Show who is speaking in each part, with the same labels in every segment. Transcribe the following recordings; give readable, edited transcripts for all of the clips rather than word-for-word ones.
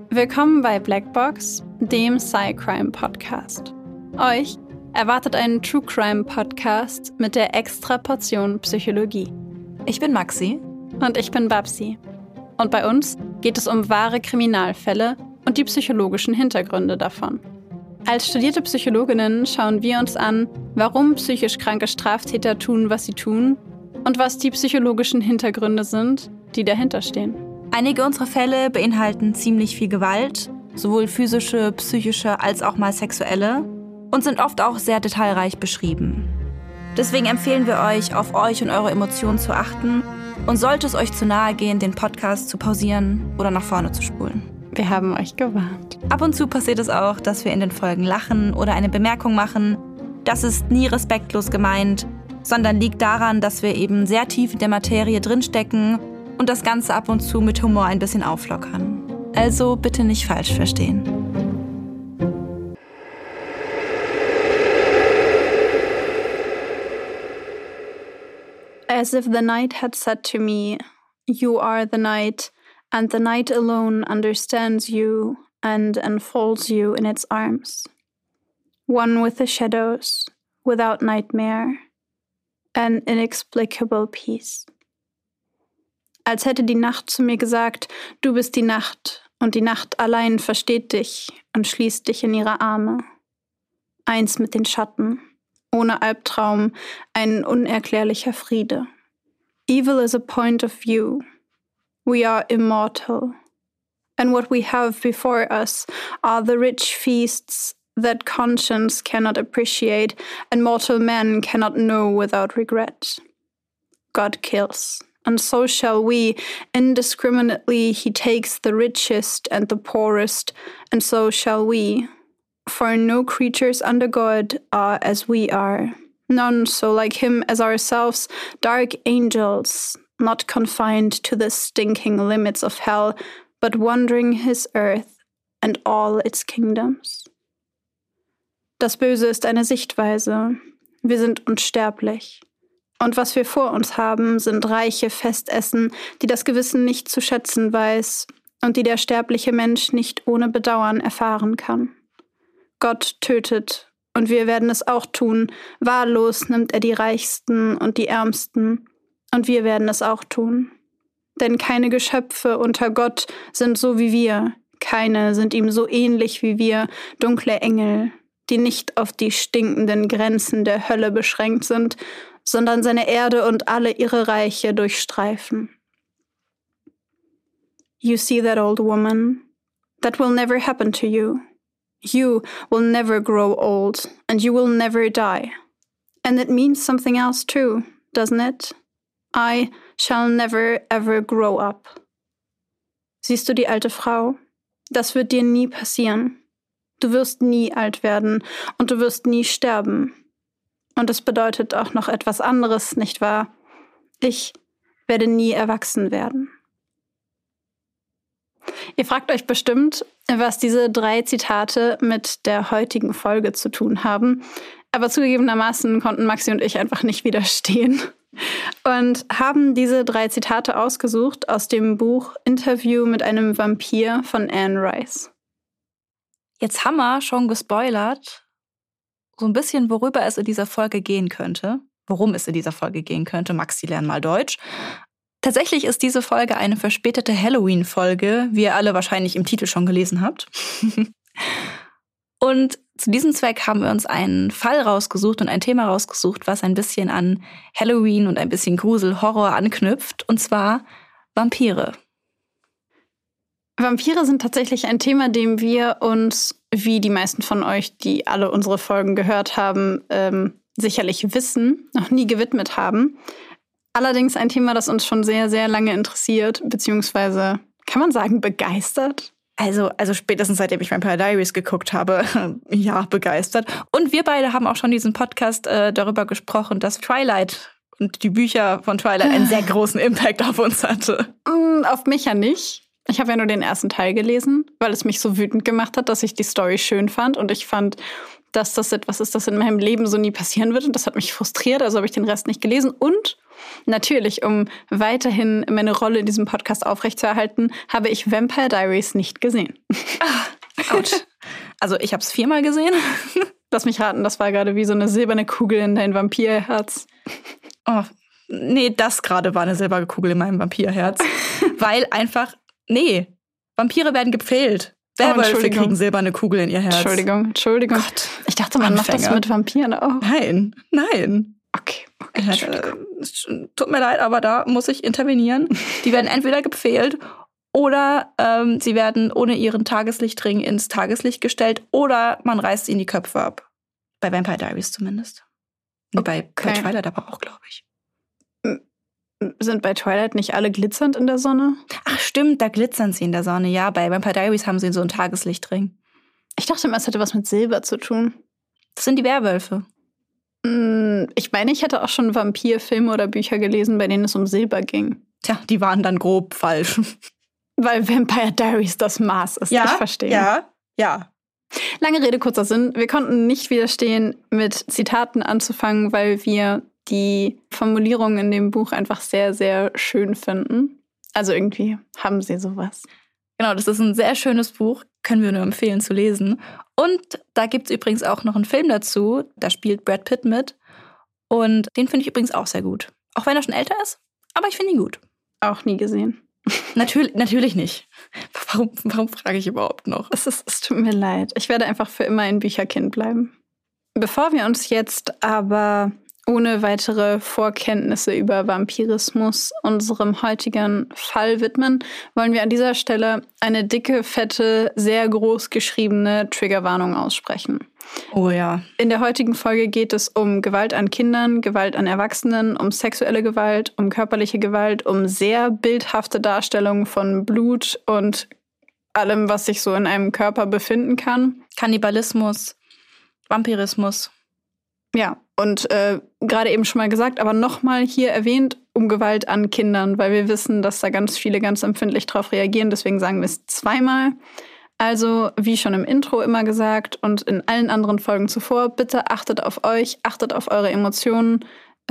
Speaker 1: Willkommen bei Blackbox, dem Sci-Crime-Podcast. Euch erwartet ein True-Crime-Podcast mit der extra Portion Psychologie.
Speaker 2: Ich bin Maxi.
Speaker 1: Und ich bin Babsi. Und bei uns geht es um wahre Kriminalfälle und die psychologischen Hintergründe davon. Als studierte Psychologinnen schauen wir uns an, warum psychisch kranke Straftäter tun, was sie tun und was die psychologischen Hintergründe sind, die dahinter stehen.
Speaker 2: Einige unserer Fälle beinhalten ziemlich viel Gewalt, sowohl physische, psychische als auch mal sexuelle, und sind oft auch sehr detailreich beschrieben. Deswegen empfehlen wir euch, auf euch und eure Emotionen zu achten und sollte es euch zu nahe gehen, den Podcast zu pausieren oder nach vorne zu spulen.
Speaker 1: Wir haben euch gewarnt.
Speaker 2: Ab und zu passiert es auch, dass wir in den Folgen lachen oder eine Bemerkung machen. Das ist nie respektlos gemeint, sondern liegt daran, dass wir eben sehr tief in der Materie drinstecken und das Ganze ab und zu mit Humor ein bisschen auflockern. Also bitte nicht falsch verstehen.
Speaker 1: As if the night had said to me, "You are the night, and the night alone understands you and enfolds you in its arms. One with the shadows, without nightmare, an inexplicable peace." Als hätte die Nacht zu mir gesagt, du bist die Nacht, und die Nacht allein versteht dich und schließt dich in ihre Arme. Eins mit den Schatten, ohne Albtraum, ein unerklärlicher Friede. Evil is a point of view. We are immortal. And what we have before us are the rich feasts that conscience cannot appreciate and mortal man cannot know without regret. God kills. And so shall we. Indiscriminately he takes the richest and the poorest, and so shall we. For no creatures under God are as we are. None so like him as ourselves, dark angels, not confined to the stinking limits of hell, but wandering his earth and all its kingdoms. Das Böse ist eine Sichtweise. Wir sind unsterblich. Und was wir vor uns haben, sind reiche Festessen, die das Gewissen nicht zu schätzen weiß und die der sterbliche Mensch nicht ohne Bedauern erfahren kann. Gott tötet, und wir werden es auch tun. Wahllos nimmt er die Reichsten und die Ärmsten, und wir werden es auch tun. Denn keine Geschöpfe unter Gott sind so wie wir, keine sind ihm so ähnlich wie wir, dunkle Engel, die nicht auf die stinkenden Grenzen der Hölle beschränkt sind, sondern seine Erde und alle ihre Reiche durchstreifen. You see that old woman? That will never happen to you. You will never grow old, and you will never die. And it means something else too, doesn't it? I shall never ever grow up. Siehst du die alte Frau? Das wird dir nie passieren. Du wirst nie alt werden und du wirst nie sterben. Und es bedeutet auch noch etwas anderes, nicht wahr? Ich werde nie erwachsen werden. Ihr fragt euch bestimmt, was diese 3 Zitate mit der heutigen Folge zu tun haben. Aber zugegebenermaßen konnten Maxi und ich einfach nicht widerstehen und haben diese 3 Zitate ausgesucht aus dem Buch Interview mit einem Vampir von Anne Rice.
Speaker 2: Jetzt haben wir schon gespoilert, so ein bisschen, worüber es in dieser Folge gehen könnte. Worum es in dieser Folge gehen könnte. Maxi, lern mal Deutsch. Tatsächlich ist diese Folge eine verspätete Halloween-Folge, wie ihr alle wahrscheinlich im Titel schon gelesen habt. Und zu diesem Zweck haben wir uns einen Fall rausgesucht und ein Thema rausgesucht, was ein bisschen an Halloween und ein bisschen Grusel, Horror anknüpft, und zwar Vampire.
Speaker 1: Vampire sind tatsächlich ein Thema, dem wir uns, wie die meisten von euch, die alle unsere Folgen gehört haben, sicherlich wissen, noch nie gewidmet haben. Allerdings ein Thema, das uns schon sehr, sehr lange interessiert, beziehungsweise, kann man sagen, begeistert?
Speaker 2: Also spätestens seitdem ich Vampire Diaries geguckt habe, ja, begeistert. Und wir beide haben auch schon diesen Podcast darüber gesprochen, dass Twilight und die Bücher von Twilight einen sehr großen Impact auf uns hatte.
Speaker 1: Auf mich ja nicht. Ich habe ja nur den ersten Teil gelesen, weil es mich so wütend gemacht hat, dass ich die Story schön fand. Und ich fand, dass das etwas ist, das in meinem Leben so nie passieren wird. Und das hat mich frustriert, also habe ich den Rest nicht gelesen. Und Natürlich, um weiterhin meine Rolle in diesem Podcast aufrechtzuerhalten, habe ich Vampire Diaries nicht gesehen.
Speaker 2: Autsch. Also ich habe es 4-mal gesehen.
Speaker 1: Lass mich raten, das war gerade wie so eine silberne Kugel in dein Vampirherz.
Speaker 2: Oh, nee, das gerade war eine silberne Kugel in meinem Vampirherz. Weil einfach, Vampire werden gepfählt. Werwölfe kriegen silberne Kugel in ihr Herz.
Speaker 1: Entschuldigung.
Speaker 2: Gott,
Speaker 1: ich dachte, man macht das mit Vampiren auch.
Speaker 2: Nein.
Speaker 1: Okay, Entschuldigung.
Speaker 2: Tut mir leid, aber da muss ich intervenieren. Die werden entweder gepfählt oder sie werden ohne ihren Tageslichtring ins Tageslicht gestellt oder man reißt ihnen die Köpfe ab. Bei Vampire Diaries zumindest. Okay. Bei Twilight aber auch, glaube ich.
Speaker 1: Sind bei Twilight nicht alle glitzernd in der Sonne?
Speaker 2: Ach stimmt, da glitzern sie in der Sonne. Ja, bei Vampire Diaries haben sie so einen Tageslichtring.
Speaker 1: Ich dachte immer, es hätte was mit Silber zu tun.
Speaker 2: Das sind die Werwölfe.
Speaker 1: Ich meine, ich hätte auch schon Vampirfilme oder Bücher gelesen, bei denen es um Silber ging.
Speaker 2: Tja, die waren dann grob falsch.
Speaker 1: Weil Vampire Diaries das Maß ist.
Speaker 2: Ja,
Speaker 1: ich verstehe.
Speaker 2: Ja.
Speaker 1: Lange Rede, kurzer Sinn. Wir konnten nicht widerstehen, mit Zitaten anzufangen, weil wir die Formulierungen in dem Buch einfach sehr, sehr schön finden. Also irgendwie haben sie sowas.
Speaker 2: Genau, das ist ein sehr schönes Buch. Können wir nur empfehlen zu lesen. Und da gibt es übrigens auch noch einen Film dazu. Da spielt Brad Pitt mit. Und den finde ich übrigens auch sehr gut. Auch wenn er schon älter ist. Aber ich finde ihn gut.
Speaker 1: Auch nie gesehen.
Speaker 2: Natürlich nicht. Warum frage ich überhaupt noch?
Speaker 1: Es tut mir leid. Ich werde einfach für immer ein Bücherkind bleiben. Bevor wir uns jetzt aber ohne weitere Vorkenntnisse über Vampirismus unserem heutigen Fall widmen, wollen wir an dieser Stelle eine dicke, fette, sehr groß geschriebene Triggerwarnung aussprechen.
Speaker 2: Oh ja.
Speaker 1: In der heutigen Folge geht es um Gewalt an Kindern, Gewalt an Erwachsenen, um sexuelle Gewalt, um körperliche Gewalt, um sehr bildhafte Darstellungen von Blut und allem, was sich so in einem Körper befinden kann.
Speaker 2: Kannibalismus, Vampirismus.
Speaker 1: Ja, und gerade eben schon mal gesagt, aber nochmal hier erwähnt, um Gewalt an Kindern, weil wir wissen, dass da ganz viele ganz empfindlich drauf reagieren. Deswegen sagen wir es 2-mal. Also, wie schon im Intro immer gesagt und in allen anderen Folgen zuvor, bitte achtet auf euch, achtet auf eure Emotionen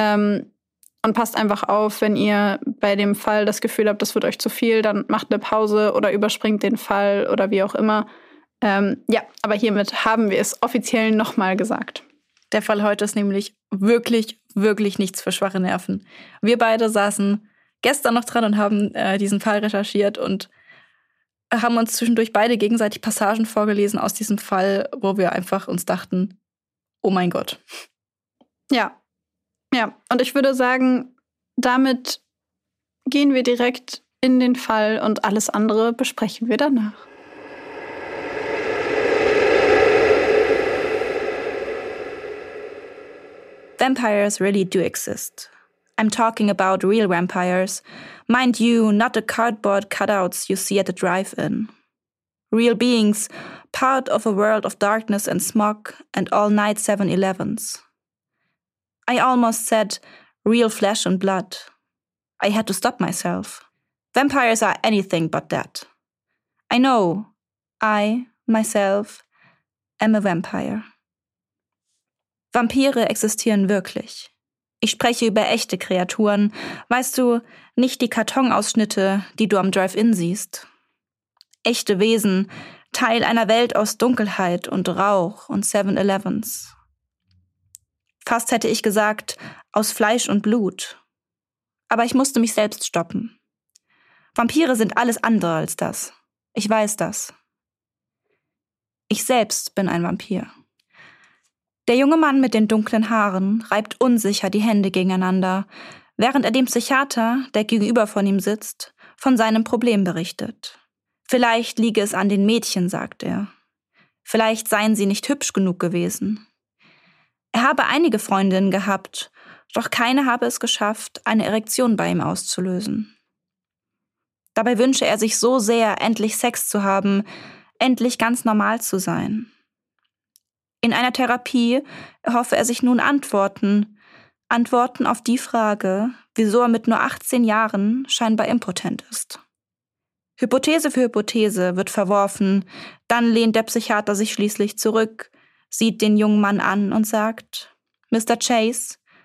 Speaker 1: und passt einfach auf, wenn ihr bei dem Fall das Gefühl habt, das wird euch zu viel, dann macht eine Pause oder überspringt den Fall oder wie auch immer. Ja, aber hiermit haben wir es offiziell nochmal gesagt.
Speaker 2: Der Fall heute ist nämlich wirklich, wirklich nichts für schwache Nerven. Wir beide saßen gestern noch dran und haben diesen Fall recherchiert und haben uns zwischendurch beide gegenseitig Passagen vorgelesen aus diesem Fall, wo wir einfach uns dachten, oh mein Gott.
Speaker 1: Ja, und ich würde sagen, damit gehen wir direkt in den Fall und alles andere besprechen wir danach.
Speaker 2: Vampires really do exist. I'm talking about real vampires. Mind you, not the cardboard cutouts you see at the drive-in. Real beings, part of a world of darkness and smog and all-night 7-Elevens. I almost said real flesh and blood. I had to stop myself. Vampires are anything but that. I know, I, myself, am a vampire. Vampire existieren wirklich. Ich spreche über echte Kreaturen, weißt du, nicht die Kartonausschnitte, die du am Drive-In siehst. Echte Wesen, Teil einer Welt aus Dunkelheit und Rauch und 7-Elevens. Fast hätte ich gesagt, aus Fleisch und Blut. Aber ich musste mich selbst stoppen. Vampire sind alles andere als das. Ich weiß das. Ich selbst bin ein Vampir. Der junge Mann mit den dunklen Haaren reibt unsicher die Hände gegeneinander, während er dem Psychiater, der gegenüber von ihm sitzt, von seinem Problem berichtet. Vielleicht liege es an den Mädchen, sagt er. Vielleicht seien sie nicht hübsch genug gewesen. Er habe einige Freundinnen gehabt, doch keine habe es geschafft, eine Erektion bei ihm auszulösen. Dabei wünsche er sich so sehr, endlich Sex zu haben, endlich ganz normal zu sein. In einer Therapie erhoffe er sich nun Antworten auf die Frage, wieso er mit nur 18 Jahren scheinbar impotent ist. Hypothese für Hypothese wird verworfen, dann lehnt der Psychiater sich schließlich zurück, sieht den jungen Mann an und sagt, Mr. Chase,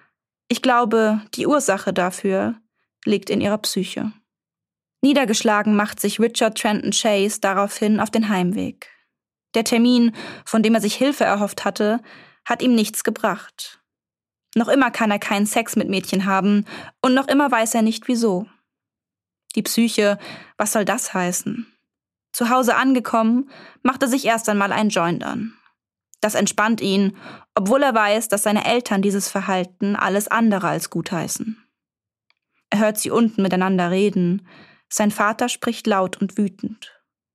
Speaker 2: Ich glaube, die Ursache dafür liegt in ihrer Psyche. Niedergeschlagen macht sich Richard Trenton Chase daraufhin auf den Heimweg. Der Termin, von dem er sich Hilfe erhofft hatte, hat ihm nichts gebracht. Noch immer kann er keinen Sex mit Mädchen haben und noch immer weiß er nicht, wieso. Die Psyche, was soll das heißen? Zu Hause angekommen, macht er sich erst einmal einen Joint an. Das entspannt ihn, obwohl er weiß, dass seine Eltern dieses Verhalten alles andere als gutheißen. Er hört sie unten miteinander reden. Sein Vater spricht laut und wütend.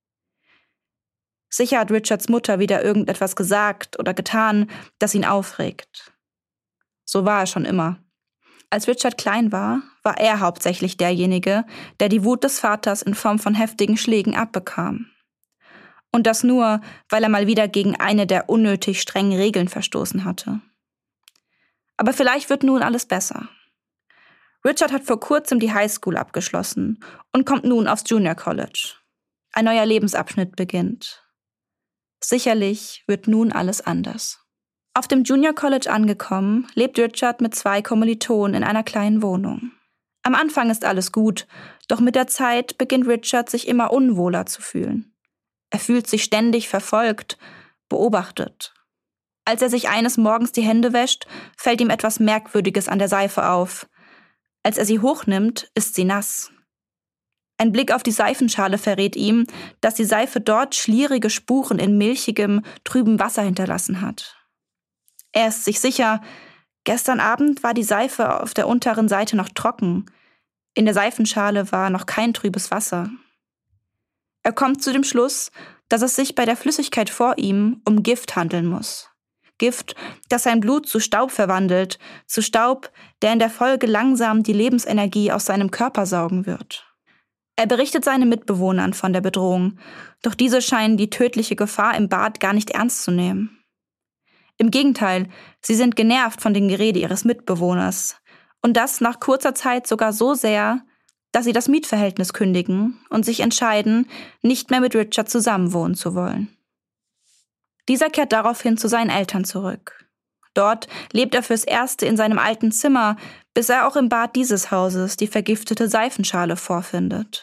Speaker 2: Sicher hat Richards Mutter wieder irgendetwas gesagt oder getan, das ihn aufregt. So war er schon immer. Als Richard klein war, war er hauptsächlich derjenige, der die Wut des Vaters in Form von heftigen Schlägen abbekam. Und das nur, weil er mal wieder gegen eine der unnötig strengen Regeln verstoßen hatte. Aber vielleicht wird nun alles besser. Richard hat vor kurzem die Highschool abgeschlossen und kommt nun aufs Junior College. Ein neuer Lebensabschnitt beginnt. Sicherlich wird nun alles anders. Auf dem Junior College angekommen, lebt Richard mit 2 Kommilitonen in einer kleinen Wohnung. Am Anfang ist alles gut, doch mit der Zeit beginnt Richard sich immer unwohler zu fühlen. Er fühlt sich ständig verfolgt, beobachtet. Als er sich eines Morgens die Hände wäscht, fällt ihm etwas Merkwürdiges an der Seife auf. Als er sie hochnimmt, ist sie nass. Ein Blick auf die Seifenschale verrät ihm, dass die Seife dort schlierige Spuren in milchigem, trübem Wasser hinterlassen hat. Er ist sich sicher, gestern Abend war die Seife auf der unteren Seite noch trocken. In der Seifenschale war noch kein trübes Wasser. Er kommt zu dem Schluss, dass es sich bei der Flüssigkeit vor ihm um Gift handeln muss. Gift, das sein Blut zu Staub verwandelt, zu Staub, der in der Folge langsam die Lebensenergie aus seinem Körper saugen wird. Er berichtet seinen Mitbewohnern von der Bedrohung, doch diese scheinen die tödliche Gefahr im Bad gar nicht ernst zu nehmen. Im Gegenteil, sie sind genervt von dem Gerede ihres Mitbewohners. Und das nach kurzer Zeit sogar so sehr, dass sie das Mietverhältnis kündigen und sich entscheiden, nicht mehr mit Richard zusammenwohnen zu wollen. Dieser kehrt daraufhin zu seinen Eltern zurück. Dort lebt er fürs Erste in seinem alten Zimmer, bis er auch im Bad dieses Hauses die vergiftete Seifenschale vorfindet.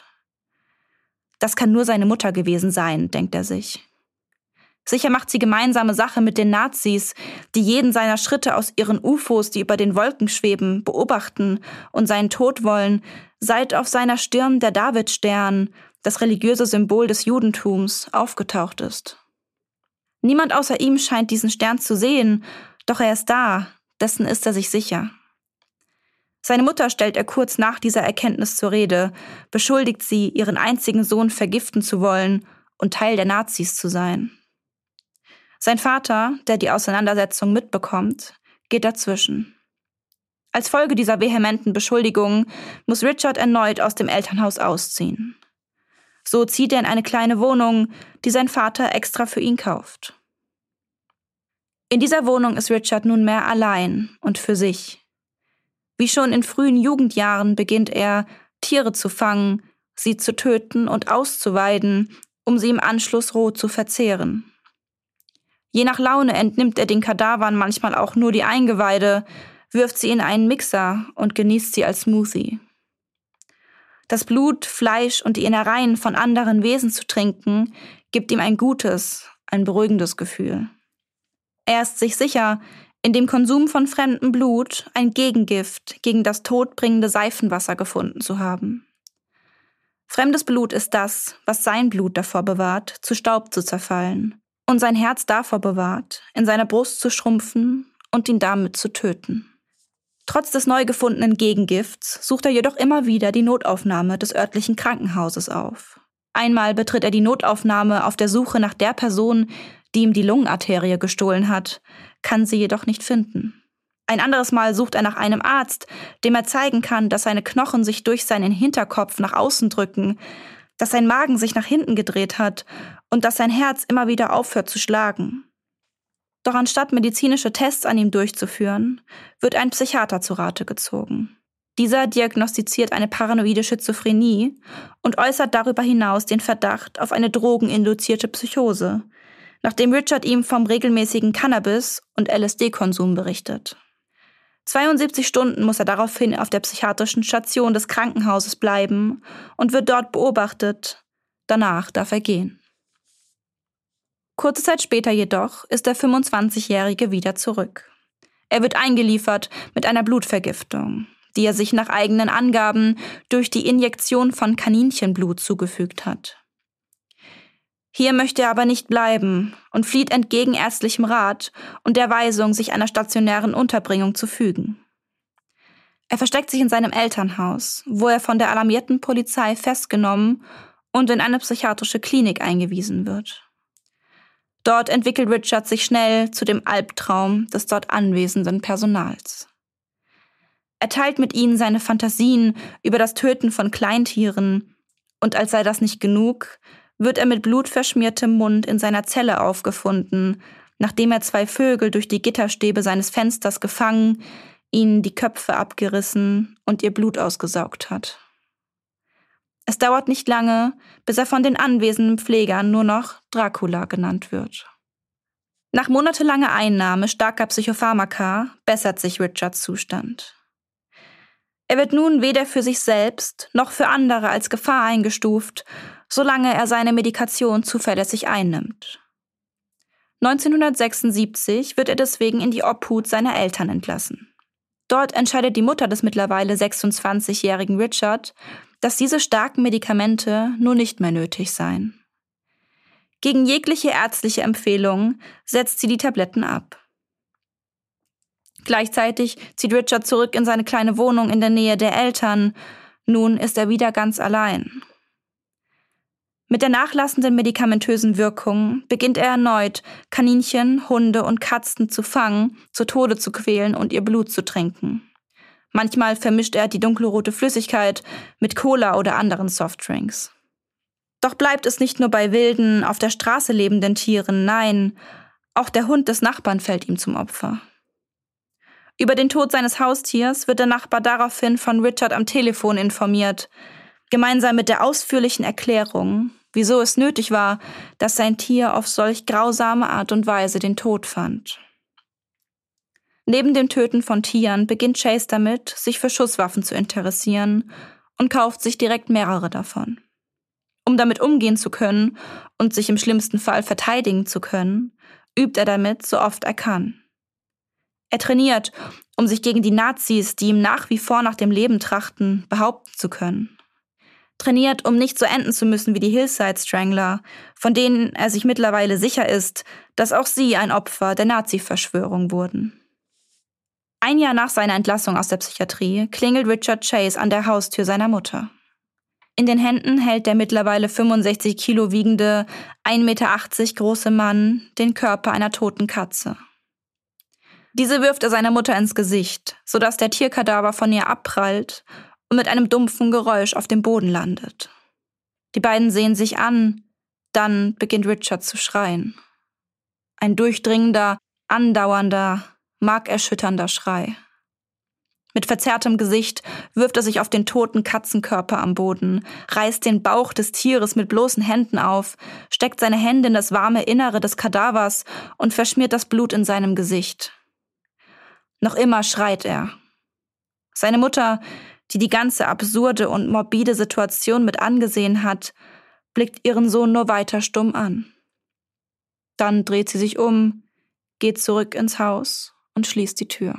Speaker 2: Das kann nur seine Mutter gewesen sein, denkt er sich. Sicher macht sie gemeinsame Sache mit den Nazis, die jeden seiner Schritte aus ihren UFOs, die über den Wolken schweben, beobachten und seinen Tod wollen, seit auf seiner Stirn der Davidstern, das religiöse Symbol des Judentums, aufgetaucht ist. Niemand außer ihm scheint diesen Stern zu sehen, doch er ist da, dessen ist er sich sicher. Seine Mutter stellt er kurz nach dieser Erkenntnis zur Rede, beschuldigt sie, ihren einzigen Sohn vergiften zu wollen und Teil der Nazis zu sein. Sein Vater, der die Auseinandersetzung mitbekommt, geht dazwischen. Als Folge dieser vehementen Beschuldigungen muss Richard erneut aus dem Elternhaus ausziehen. So zieht er in eine kleine Wohnung, die sein Vater extra für ihn kauft. In dieser Wohnung ist Richard nunmehr allein und für sich. Wie schon in frühen Jugendjahren beginnt er, Tiere zu fangen, sie zu töten und auszuweiden, um sie im Anschluss roh zu verzehren. Je nach Laune entnimmt er den Kadavern manchmal auch nur die Eingeweide, wirft sie in einen Mixer und genießt sie als Smoothie. Das Blut, Fleisch und die Innereien von anderen Wesen zu trinken, gibt ihm ein gutes, ein beruhigendes Gefühl. Er ist sich sicher, in dem Konsum von fremdem Blut ein Gegengift gegen das todbringende Seifenwasser gefunden zu haben. Fremdes Blut ist das, was sein Blut davor bewahrt, zu Staub zu zerfallen und sein Herz davor bewahrt, in seiner Brust zu schrumpfen und ihn damit zu töten. Trotz des neu gefundenen Gegengifts sucht er jedoch immer wieder die Notaufnahme des örtlichen Krankenhauses auf. Einmal betritt er die Notaufnahme auf der Suche nach der Person, die ihm die Lungenarterie gestohlen hat, kann sie jedoch nicht finden. Ein anderes Mal sucht er nach einem Arzt, dem er zeigen kann, dass seine Knochen sich durch seinen Hinterkopf nach außen drücken, dass sein Magen sich nach hinten gedreht hat und dass sein Herz immer wieder aufhört zu schlagen. Doch anstatt medizinische Tests an ihm durchzuführen, wird ein Psychiater zu Rate gezogen. Dieser diagnostiziert eine paranoide Schizophrenie und äußert darüber hinaus den Verdacht auf eine drogeninduzierte Psychose, nachdem Richard ihm vom regelmäßigen Cannabis- und LSD-Konsum berichtet. 72 Stunden muss er daraufhin auf der psychiatrischen Station des Krankenhauses bleiben und wird dort beobachtet. Danach darf er gehen. Kurze Zeit später jedoch ist der 25-Jährige wieder zurück. Er wird eingeliefert mit einer Blutvergiftung, die er sich nach eigenen Angaben durch die Injektion von Kaninchenblut zugefügt hat. Hier möchte er aber nicht bleiben und flieht entgegen ärztlichem Rat und der Weisung, sich einer stationären Unterbringung zu fügen. Er versteckt sich in seinem Elternhaus, wo er von der alarmierten Polizei festgenommen und in eine psychiatrische Klinik eingewiesen wird. Dort entwickelt Richard sich schnell zu dem Albtraum des dort anwesenden Personals. Er teilt mit ihnen seine Fantasien über das Töten von Kleintieren und als sei das nicht genug, wird er mit blutverschmiertem Mund in seiner Zelle aufgefunden, nachdem er 2 Vögel durch die Gitterstäbe seines Fensters gefangen, ihnen die Köpfe abgerissen und ihr Blut ausgesaugt hat. Es dauert nicht lange, bis er von den anwesenden Pflegern nur noch Dracula genannt wird. Nach monatelanger Einnahme starker Psychopharmaka bessert sich Richards Zustand. Er wird nun weder für sich selbst noch für andere als Gefahr eingestuft, solange er seine Medikation zuverlässig einnimmt. 1976 wird er deswegen in die Obhut seiner Eltern entlassen. Dort entscheidet die Mutter des mittlerweile 26-jährigen Richard, dass diese starken Medikamente nun nicht mehr nötig seien. Gegen jegliche ärztliche Empfehlung setzt sie die Tabletten ab. Gleichzeitig zieht Richard zurück in seine kleine Wohnung in der Nähe der Eltern. Nun ist er wieder ganz allein. Mit der nachlassenden medikamentösen Wirkung beginnt er erneut, Kaninchen, Hunde und Katzen zu fangen, zu Tode zu quälen und ihr Blut zu trinken. Manchmal vermischt er die dunkelrote Flüssigkeit mit Cola oder anderen Softdrinks. Doch bleibt es nicht nur bei wilden, auf der Straße lebenden Tieren, nein, auch der Hund des Nachbarn fällt ihm zum Opfer. Über den Tod seines Haustiers wird der Nachbar daraufhin von Richard am Telefon informiert, gemeinsam mit der ausführlichen Erklärung, wieso es nötig war, dass sein Tier auf solch grausame Art und Weise den Tod fand. Neben dem Töten von Tieren beginnt Chase damit, sich für Schusswaffen zu interessieren und kauft sich direkt mehrere davon. Um damit umgehen zu können und sich im schlimmsten Fall verteidigen zu können, übt er damit so oft er kann. Er trainiert, um sich gegen die Nazis, die ihm nach wie vor nach dem Leben trachten, behaupten zu können. Trainiert, um nicht so enden zu müssen wie die Hillside Strangler, von denen er sich mittlerweile sicher ist, dass auch sie ein Opfer der Nazi-Verschwörung wurden. Ein Jahr nach seiner Entlassung aus der Psychiatrie klingelt Richard Chase an der Haustür seiner Mutter. In den Händen hält der mittlerweile 65 Kilo wiegende, 1,80 Meter große Mann den Körper einer toten Katze. Diese wirft er seiner Mutter ins Gesicht, sodass der Tierkadaver von ihr abprallt und mit einem dumpfen Geräusch auf dem Boden landet. Die beiden sehen sich an, dann beginnt Richard zu schreien. Ein durchdringender, andauernder, markerschütternder Schrei. Mit verzerrtem Gesicht wirft er sich auf den toten Katzenkörper am Boden, reißt den Bauch des Tieres mit bloßen Händen auf, steckt seine Hände in das warme Innere des Kadavers und verschmiert das Blut in seinem Gesicht. Noch immer schreit er. Seine Mutter, die die ganze absurde und morbide Situation mit angesehen hat, blickt ihren Sohn nur weiter stumm an. Dann dreht sie sich um, geht zurück ins Haus und schließt die Tür.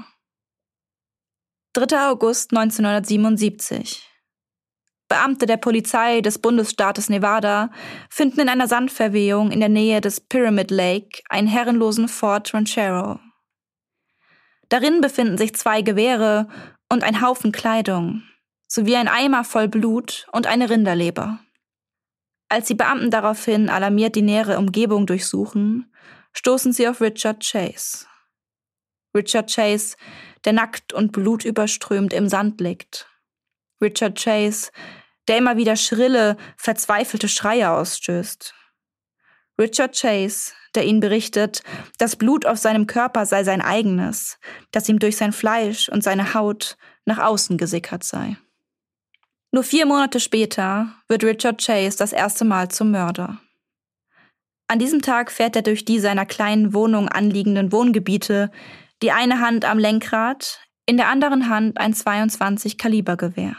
Speaker 2: 3. August 1977. Beamte der Polizei des Bundesstaates Nevada finden in einer Sandverwehung in der Nähe des Pyramid Lake einen herrenlosen Ford Ranchero. Darin befinden sich 2 Gewehre und ein Haufen Kleidung, sowie ein Eimer voll Blut und eine Rinderleber. Als die Beamten daraufhin alarmiert die nähere Umgebung durchsuchen, stoßen sie auf Richard Chase. Richard Chase, der nackt und blutüberströmt im Sand liegt. Richard Chase, der immer wieder schrille, verzweifelte Schreie ausstößt. Richard Chase, der ihnen berichtet, das Blut auf seinem Körper sei sein eigenes, das ihm durch sein Fleisch und seine Haut nach außen gesickert sei. Nur 4 Monate später wird Richard Chase das erste Mal zum Mörder. An diesem Tag fährt er durch die seiner kleinen Wohnung anliegenden Wohngebiete, die eine Hand am Lenkrad, in der anderen Hand ein 22-Kaliber-Gewehr.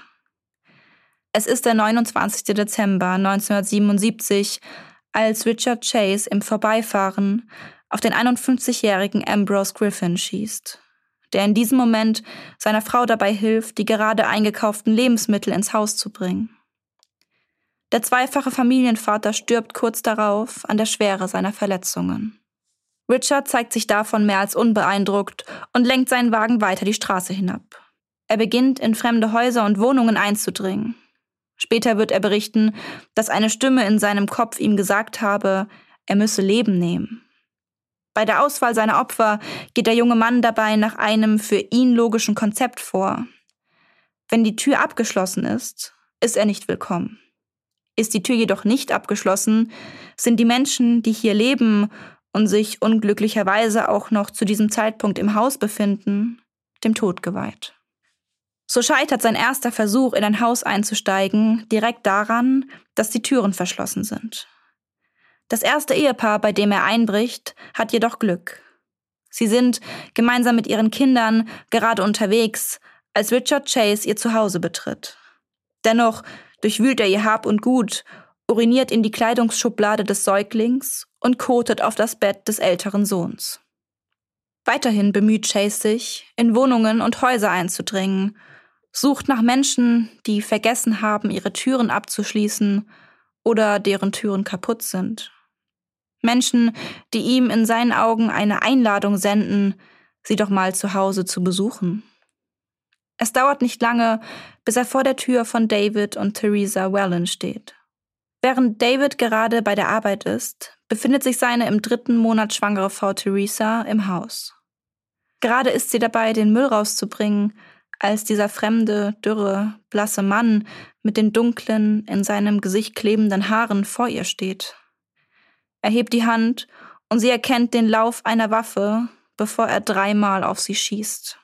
Speaker 2: Es ist der 29. Dezember 1977, als Richard Chase im Vorbeifahren auf den 51-jährigen Ambrose Griffin schießt, der in diesem Moment seiner Frau dabei hilft, die gerade eingekauften Lebensmittel ins Haus zu bringen. Der zweifache Familienvater stirbt kurz darauf an der Schwere seiner Verletzungen. Richard zeigt sich davon mehr als unbeeindruckt und lenkt seinen Wagen weiter die Straße hinab. Er beginnt, in fremde Häuser und Wohnungen einzudringen. Später wird er berichten, dass eine Stimme in seinem Kopf ihm gesagt habe, er müsse Leben nehmen. Bei der Auswahl seiner Opfer geht der junge Mann dabei nach einem für ihn logischen Konzept vor. Wenn die Tür abgeschlossen ist er nicht willkommen. Ist die Tür jedoch nicht abgeschlossen, sind die Menschen, die hier leben und sich unglücklicherweise auch noch zu diesem Zeitpunkt im Haus befinden, dem Tod geweiht. So scheitert sein erster Versuch, in ein Haus einzusteigen, direkt daran, dass die Türen verschlossen sind. Das erste Ehepaar, bei dem er einbricht, hat jedoch Glück. Sie sind gemeinsam mit ihren Kindern gerade unterwegs, als Richard Chase ihr Zuhause betritt. Dennoch durchwühlt er ihr Hab und Gut, uriniert in die Kleidungsschublade des Säuglings und kotet auf das Bett des älteren Sohns. Weiterhin bemüht Chase sich, in Wohnungen und Häuser einzudringen, sucht nach Menschen, die vergessen haben, ihre Türen abzuschließen oder deren Türen kaputt sind. Menschen, die ihm in seinen Augen eine Einladung senden, sie doch mal zu Hause zu besuchen. Es dauert nicht lange, bis er vor der Tür von David und Theresa Whelan steht. Während David gerade bei der Arbeit ist, befindet sich seine im 3. Monat schwangere Frau Theresa im Haus. Gerade ist sie dabei, den Müll rauszubringen, als dieser fremde, dürre, blasse Mann mit den dunklen, in seinem Gesicht klebenden Haaren vor ihr steht. Er hebt die Hand und sie erkennt den Lauf einer Waffe, bevor er 3-mal auf sie schießt.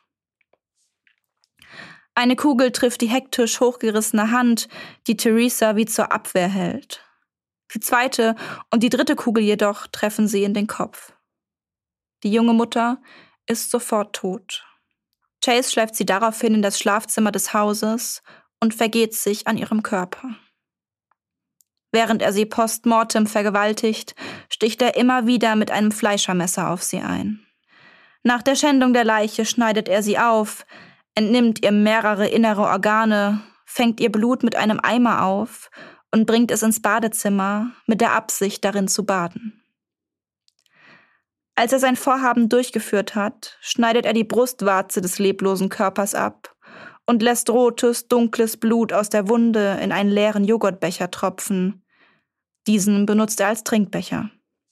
Speaker 2: Eine Kugel trifft die hektisch hochgerissene Hand, die Theresa wie zur Abwehr hält. Die zweite und die dritte Kugel jedoch treffen sie in den Kopf. Die junge Mutter ist sofort tot. Chase schleift sie daraufhin in das Schlafzimmer des Hauses und vergeht sich an ihrem Körper. Während er sie postmortem vergewaltigt, sticht er immer wieder mit einem Fleischermesser auf sie ein. Nach der Schändung der Leiche schneidet er sie auf, entnimmt ihr mehrere innere Organe, fängt ihr Blut mit einem Eimer auf und bringt es ins Badezimmer mit der Absicht, darin zu baden. Als er sein Vorhaben durchgeführt hat, schneidet er die Brustwarze des leblosen Körpers ab und lässt rotes, dunkles Blut aus der Wunde in einen leeren Joghurtbecher tropfen. Diesen benutzt er als Trinkbecher.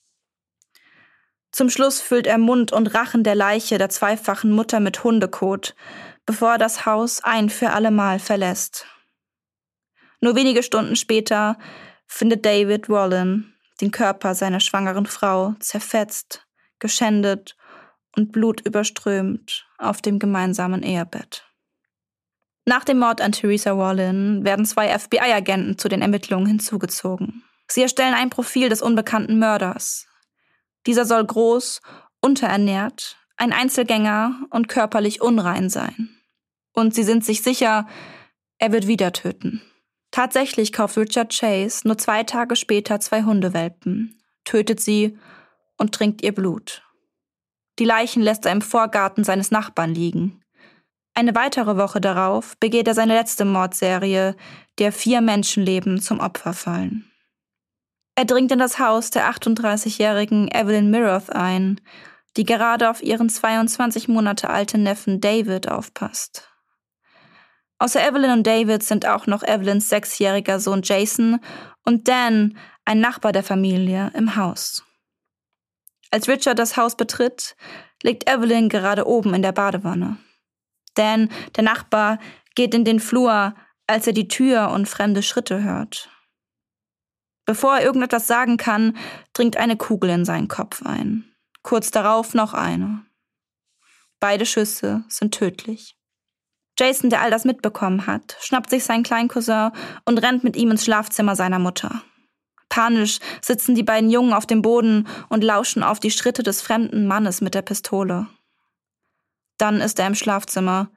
Speaker 2: Zum Schluss füllt er Mund und Rachen der Leiche der zweifachen Mutter mit Hundekot, bevor er das Haus ein für allemal verlässt. Nur wenige Stunden später findet David Whelan den Körper seiner schwangeren Frau zerfetzt, geschändet und blutüberströmt auf dem gemeinsamen Ehebett. Nach dem Mord an Theresa Whelan werden 2 FBI-Agenten zu den Ermittlungen hinzugezogen. Sie erstellen ein Profil des unbekannten Mörders. Dieser soll groß, unterernährt, ein Einzelgänger und körperlich unrein sein. Und sie sind sich sicher, er wird wieder töten. Tatsächlich kauft Richard Chase nur 2 Tage später 2 Hundewelpen, tötet sie und trinkt ihr Blut. Die Leichen lässt er im Vorgarten seines Nachbarn liegen. Eine weitere Woche darauf begeht er seine letzte Mordserie, der 4 Menschenleben zum Opfer fallen. Er dringt in das Haus der 38-jährigen Evelyn Miroth ein, die gerade auf ihren 22 Monate alten Neffen David aufpasst. Außer Evelyn und David sind auch noch Evelyns 6-jähriger Sohn Jason und Dan, ein Nachbar der Familie, im Haus. Als Richard das Haus betritt, liegt Evelyn gerade oben in der Badewanne. Dan, der Nachbar, geht in den Flur, als er die Tür und fremde Schritte hört. Bevor er irgendetwas sagen kann, dringt eine Kugel in seinen Kopf ein. Kurz darauf noch eine. Beide Schüsse sind tödlich. Jason, der all das mitbekommen hat, schnappt sich seinen kleinen Cousin und rennt mit ihm ins Schlafzimmer seiner Mutter. Panisch sitzen die beiden Jungen auf dem Boden und lauschen auf die Schritte des fremden Mannes mit der Pistole. Dann ist er im Schlafzimmer,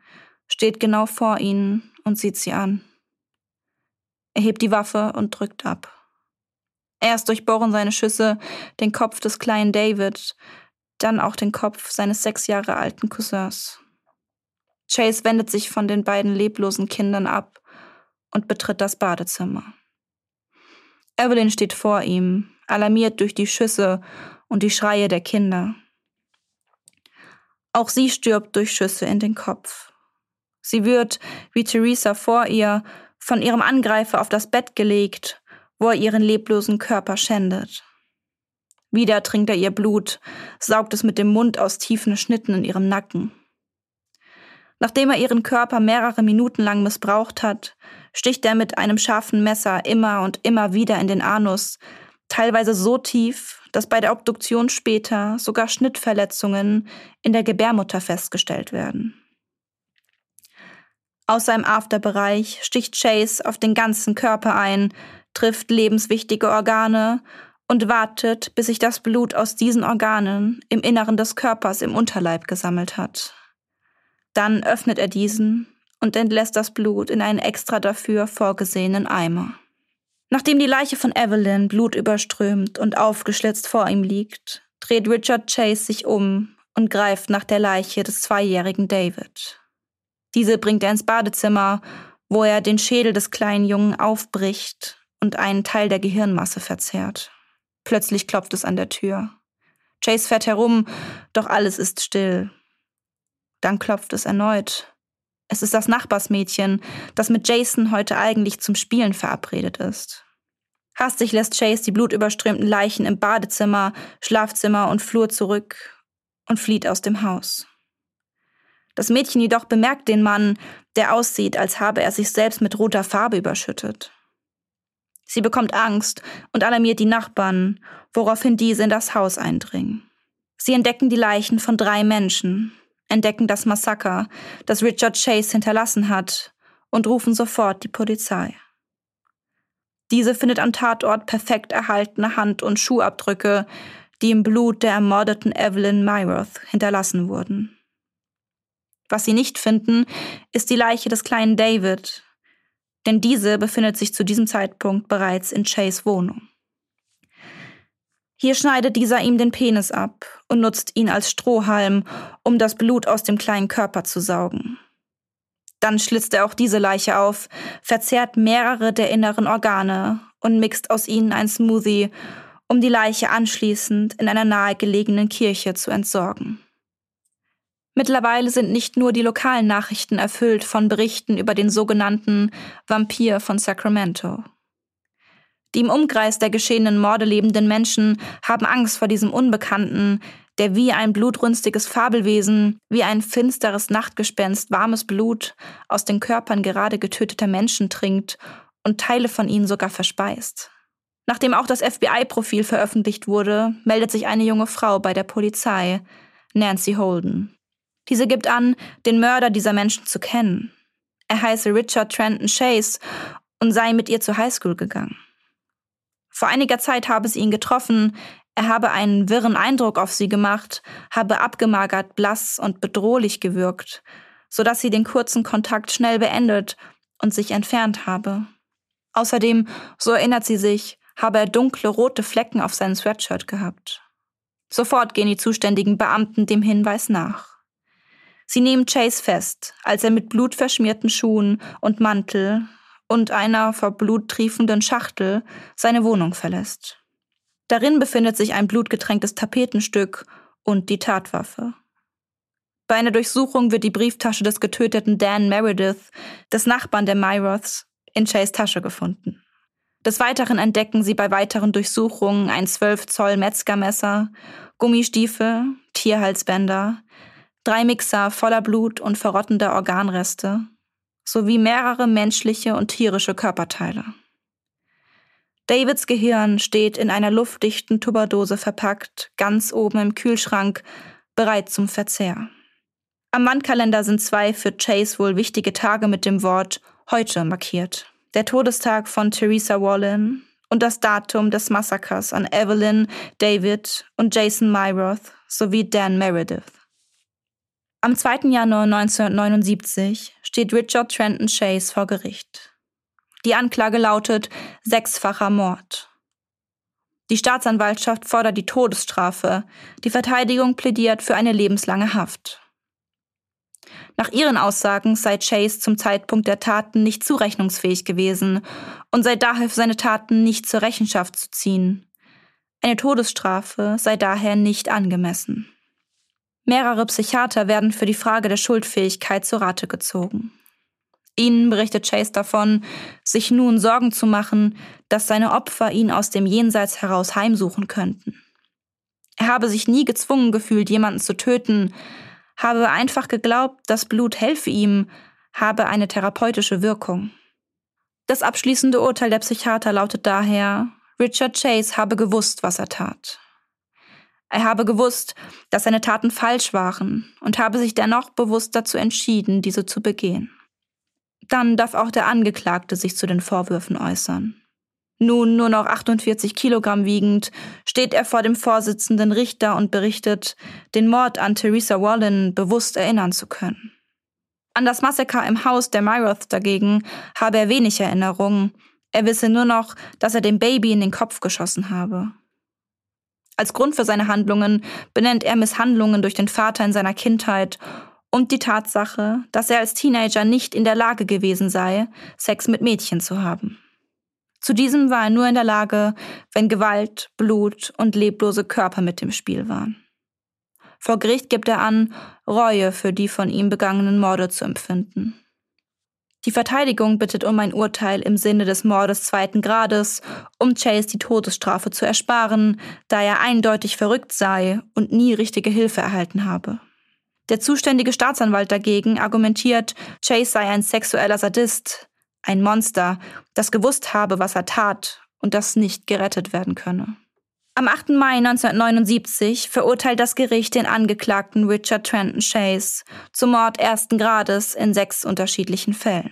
Speaker 2: steht genau vor ihnen und sieht sie an. Er hebt die Waffe und drückt ab. Erst durchbohren seine Schüsse den Kopf des kleinen David, dann auch den Kopf seines 6 Jahre alten Cousins. Chase wendet sich von den beiden leblosen Kindern ab und betritt das Badezimmer. Evelyn steht vor ihm, alarmiert durch die Schüsse und die Schreie der Kinder. Auch sie stirbt durch Schüsse in den Kopf. Sie wird, wie Teresa vor ihr, von ihrem Angreifer auf das Bett gelegt, wo er ihren leblosen Körper schändet. Wieder trinkt er ihr Blut, saugt es mit dem Mund aus tiefen Schnitten in ihrem Nacken. Nachdem er ihren Körper mehrere Minuten lang missbraucht hat, sticht er mit einem scharfen Messer immer und immer wieder in den Anus, teilweise so tief, dass bei der Obduktion später sogar Schnittverletzungen in der Gebärmutter festgestellt werden. Aus seinem Afterbereich sticht Chase auf den ganzen Körper ein, trifft lebenswichtige Organe und wartet, bis sich das Blut aus diesen Organen im Inneren des Körpers im Unterleib gesammelt hat. Dann öffnet er diesen und entlässt das Blut in einen extra dafür vorgesehenen Eimer. Nachdem die Leiche von Evelyn blutüberströmt und aufgeschlitzt vor ihm liegt, dreht Richard Chase sich um und greift nach der Leiche des 2-jährigen David. Diese bringt er ins Badezimmer, wo er den Schädel des kleinen Jungen aufbricht und einen Teil der Gehirnmasse verzehrt. Plötzlich klopft es an der Tür. Chase fährt herum, doch alles ist still. Dann klopft es erneut. Es ist das Nachbarsmädchen, das mit Jason heute eigentlich zum Spielen verabredet ist. Hastig lässt Chase die blutüberströmten Leichen im Badezimmer, Schlafzimmer und Flur zurück und flieht aus dem Haus. Das Mädchen jedoch bemerkt den Mann, der aussieht, als habe er sich selbst mit roter Farbe überschüttet. Sie bekommt Angst und alarmiert die Nachbarn, woraufhin diese in das Haus eindringen. Sie entdecken die Leichen von 3 Menschen, entdecken das Massaker, das Richard Chase hinterlassen hat, und rufen sofort die Polizei. Diese findet am Tatort perfekt erhaltene Hand- und Schuhabdrücke, die im Blut der ermordeten Evelyn Myroth hinterlassen wurden. Was sie nicht finden, ist die Leiche des kleinen David, denn diese befindet sich zu diesem Zeitpunkt bereits in Chase' Wohnung. Hier schneidet dieser ihm den Penis ab und nutzt ihn als Strohhalm, um das Blut aus dem kleinen Körper zu saugen. Dann schlitzt er auch diese Leiche auf, verzehrt mehrere der inneren Organe und mixt aus ihnen ein Smoothie, um die Leiche anschließend in einer nahegelegenen Kirche zu entsorgen. Mittlerweile sind nicht nur die lokalen Nachrichten erfüllt von Berichten über den sogenannten Vampir von Sacramento. Die im Umkreis der geschehenen Morde lebenden Menschen haben Angst vor diesem Unbekannten, der wie ein blutrünstiges Fabelwesen, wie ein finsteres Nachtgespenst warmes Blut aus den Körpern gerade getöteter Menschen trinkt und Teile von ihnen sogar verspeist. Nachdem auch das FBI-Profil veröffentlicht wurde, meldet sich eine junge Frau bei der Polizei, Nancy Holden. Diese gibt an, den Mörder dieser Menschen zu kennen. Er heiße Richard Trenton Chase und sei mit ihr zur Highschool gegangen. Vor einiger Zeit habe sie ihn getroffen, er habe einen wirren Eindruck auf sie gemacht, habe abgemagert, blass und bedrohlich gewirkt, sodass sie den kurzen Kontakt schnell beendet und sich entfernt habe. Außerdem, so erinnert sie sich, habe er dunkle rote Flecken auf seinem Sweatshirt gehabt. Sofort gehen die zuständigen Beamten dem Hinweis nach. Sie nehmen Chase fest, als er mit blutverschmierten Schuhen und Mantel und einer vor Blut triefenden Schachtel seine Wohnung verlässt. Darin befindet sich ein blutgetränktes Tapetenstück und die Tatwaffe. Bei einer Durchsuchung wird die Brieftasche des getöteten Dan Meredith, des Nachbarn der Myroths, in Chase' Tasche gefunden. Des Weiteren entdecken sie bei weiteren Durchsuchungen ein 12 Zoll Metzgermesser, Gummistiefel, Tierhalsbänder, 3 Mixer voller Blut und verrottender Organreste sowie mehrere menschliche und tierische Körperteile. Davids Gehirn steht in einer luftdichten Tupperdose verpackt, ganz oben im Kühlschrank, bereit zum Verzehr. Am Wandkalender sind 2 für Chase wohl wichtige Tage mit dem Wort »heute« markiert. Der Todestag von Teresa Wallin und das Datum des Massakers an Evelyn, David und Jason Myroth sowie Dan Meredith. Am 2. Januar 1979 steht Richard Trenton Chase vor Gericht. Die Anklage lautet 6-facher Mord. Die Staatsanwaltschaft fordert die Todesstrafe, die Verteidigung plädiert für eine lebenslange Haft. Nach ihren Aussagen sei Chase zum Zeitpunkt der Taten nicht zurechnungsfähig gewesen und sei daher für seine Taten nicht zur Rechenschaft zu ziehen. Eine Todesstrafe sei daher nicht angemessen. Mehrere Psychiater werden für die Frage der Schuldfähigkeit zu Rate gezogen. Ihnen berichtet Chase davon, sich nun Sorgen zu machen, dass seine Opfer ihn aus dem Jenseits heraus heimsuchen könnten. Er habe sich nie gezwungen gefühlt, jemanden zu töten, habe einfach geglaubt, das Blut helfe ihm, habe eine therapeutische Wirkung. Das abschließende Urteil der Psychiater lautet daher, Richard Chase habe gewusst, was er tat. Er habe gewusst, dass seine Taten falsch waren und habe sich dennoch bewusst dazu entschieden, diese zu begehen. Dann darf auch der Angeklagte sich zu den Vorwürfen äußern. Nun nur noch 48 Kilogramm wiegend, steht er vor dem Vorsitzenden Richter und berichtet, den Mord an Teresa Wallin bewusst erinnern zu können. An das Massaker im Haus der Myroth dagegen habe er wenig Erinnerungen. Er wisse nur noch, dass er dem Baby in den Kopf geschossen habe. Als Grund für seine Handlungen benennt er Misshandlungen durch den Vater in seiner Kindheit und die Tatsache, dass er als Teenager nicht in der Lage gewesen sei, Sex mit Mädchen zu haben. Zu diesem war er nur in der Lage, wenn Gewalt, Blut und leblose Körper mit im Spiel waren. Vor Gericht gibt er an, Reue für die von ihm begangenen Morde zu empfinden. Die Verteidigung bittet um ein Urteil im Sinne des Mordes 2. Grades, um Chase die Todesstrafe zu ersparen, da er eindeutig verrückt sei und nie richtige Hilfe erhalten habe. Der zuständige Staatsanwalt dagegen argumentiert, Chase sei ein sexueller Sadist, ein Monster, das gewusst habe, was er tat und das nicht gerettet werden könne. Am 8. Mai 1979 verurteilt das Gericht den Angeklagten Richard Trenton Chase zum Mord 1. Grades in 6 unterschiedlichen Fällen.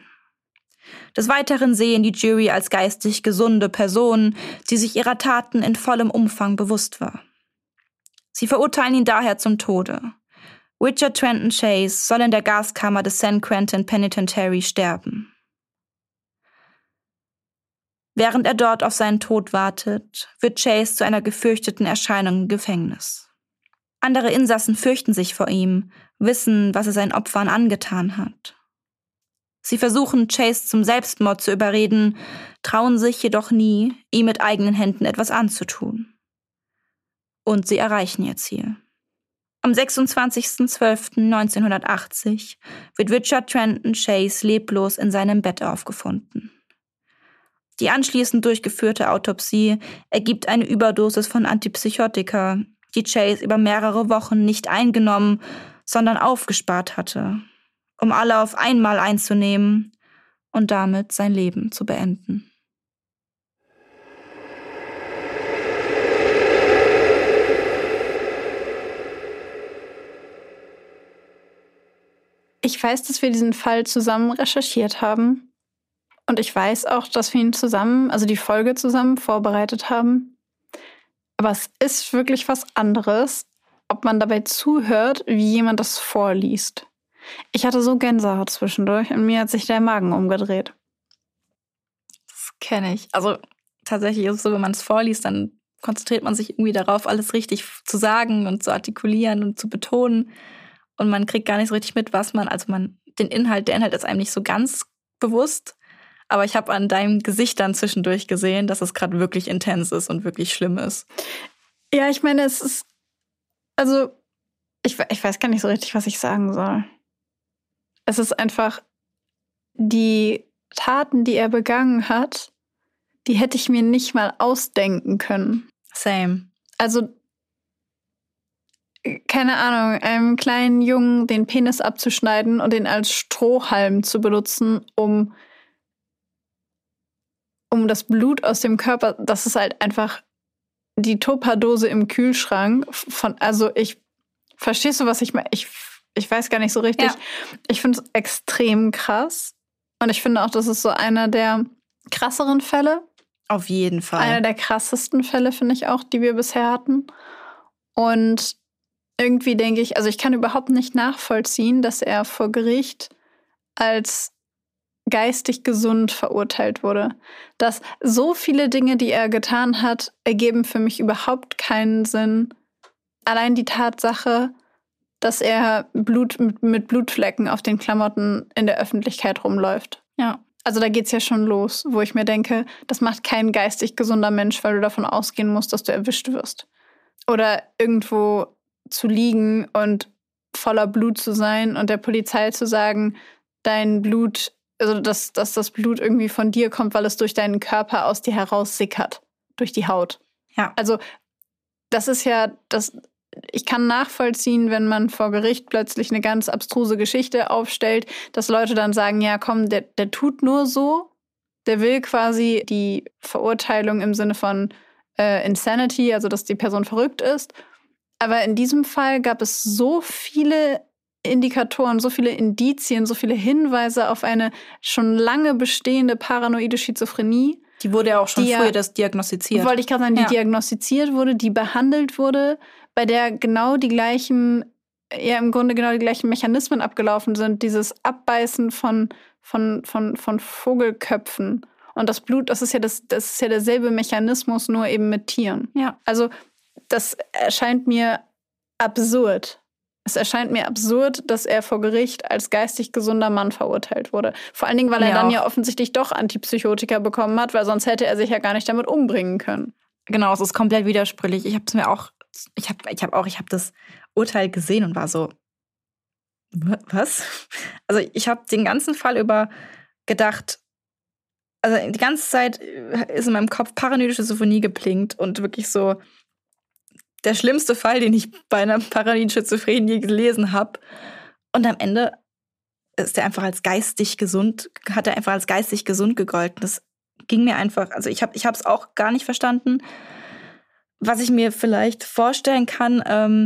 Speaker 2: Des Weiteren sehen die Jury als geistig gesunde Person, die sich ihrer Taten in vollem Umfang bewusst war. Sie verurteilen ihn daher zum Tode. Richard Trenton Chase soll in der Gaskammer des San Quentin Penitentiary sterben. Während er dort auf seinen Tod wartet, wird Chase zu einer gefürchteten Erscheinung im Gefängnis. Andere Insassen fürchten sich vor ihm, wissen, was er seinen Opfern angetan hat. Sie versuchen, Chase zum Selbstmord zu überreden, trauen sich jedoch nie, ihm mit eigenen Händen etwas anzutun. Und sie erreichen ihr Ziel. Am 26.12.1980 wird Richard Trenton Chase leblos in seinem Bett aufgefunden. Die anschließend durchgeführte Autopsie ergibt eine Überdosis von Antipsychotika, die Chase über mehrere Wochen nicht eingenommen, sondern aufgespart hatte, um alle auf einmal einzunehmen und damit sein Leben zu beenden.
Speaker 1: Ich weiß, dass wir diesen Fall zusammen recherchiert haben. Und ich weiß auch, dass wir ihn zusammen, also die Folge zusammen vorbereitet haben. Aber es ist wirklich was anderes, ob man dabei zuhört, wie jemand das vorliest. Ich hatte so Gänsehaut zwischendurch und mir hat sich der Magen umgedreht.
Speaker 2: Das kenne ich. Also tatsächlich ist es so, wenn man es vorliest, dann konzentriert man sich irgendwie darauf, alles richtig zu sagen und zu artikulieren und zu betonen. Und man kriegt gar nicht so richtig mit, der Inhalt ist einem nicht so ganz bewusst. Aber ich habe an deinem Gesicht dann zwischendurch gesehen, dass es gerade wirklich intens ist und wirklich schlimm ist.
Speaker 1: Ja, ich meine, es ist, also, ich weiß gar nicht so richtig, was ich sagen soll. Es ist einfach, die Taten, die er begangen hat, die hätte ich mir nicht mal ausdenken können.
Speaker 2: Same.
Speaker 1: Also, keine Ahnung, einem kleinen Jungen den Penis abzuschneiden und den als Strohhalm zu benutzen, um das Blut aus dem Körper, das ist halt einfach die Tupperdose im Kühlschrank verstehst du, was ich meine? Ich weiß gar nicht so richtig. Ja. Ich finde es extrem krass. Und ich finde auch, das ist so einer der krasseren Fälle.
Speaker 2: Auf jeden Fall.
Speaker 1: Einer der krassesten Fälle, finde ich auch, die wir bisher hatten. Und irgendwie denke ich, also ich kann überhaupt nicht nachvollziehen, dass er vor Gericht als geistig gesund verurteilt wurde. Dass so viele Dinge, die er getan hat, ergeben für mich überhaupt keinen Sinn. Allein die Tatsache, dass er mit Blutflecken auf den Klamotten in der Öffentlichkeit rumläuft.
Speaker 2: Ja.
Speaker 1: Also da geht's ja schon los, wo ich mir denke, das macht kein geistig gesunder Mensch, weil du davon ausgehen musst, dass du erwischt wirst. Oder irgendwo zu liegen und voller Blut zu sein und der Polizei zu sagen, dein Blut, also dass das Blut irgendwie von dir kommt, weil es durch deinen Körper aus dir heraus sickert, durch die Haut.
Speaker 2: Ja.
Speaker 1: Also das ist ja, ich kann nachvollziehen, wenn man vor Gericht plötzlich eine ganz abstruse Geschichte aufstellt, dass Leute dann sagen, ja komm, der tut nur so, der will quasi die Verurteilung im Sinne von Insanity, also dass die Person verrückt ist. Aber in diesem Fall gab es so viele Indikatoren, so viele Indizien, so viele Hinweise auf eine schon lange bestehende paranoide Schizophrenie.
Speaker 2: Die wurde ja auch schon früher diagnostiziert.
Speaker 1: Wollte ich gerade sagen, die diagnostiziert wurde, die behandelt wurde, bei der im Grunde genau die gleichen Mechanismen abgelaufen sind. Dieses Abbeißen von Vogelköpfen. Und das Blut, das ist ja derselbe Mechanismus, nur eben mit Tieren.
Speaker 2: Ja.
Speaker 1: Also das erscheint mir absurd. Es erscheint mir absurd, dass er vor Gericht als geistig gesunder Mann verurteilt wurde. Vor allen Dingen, weil er dann ja offensichtlich doch Antipsychotika bekommen hat, weil sonst hätte er sich ja gar nicht damit umbringen können.
Speaker 2: Genau, es ist komplett widersprüchlich. Ich habe das Urteil gesehen und war so, was? Also ich habe den ganzen Fall über gedacht, also die ganze Zeit ist in meinem Kopf paranoide Schizophrenie geplinkt und wirklich so der schlimmste Fall, den ich bei einer paranoiden Schizophrenie je gelesen habe. Und am Ende hat er einfach als geistig gesund gegolten. Das ging mir einfach, also ich habe es auch gar nicht verstanden. Was ich mir vielleicht vorstellen kann,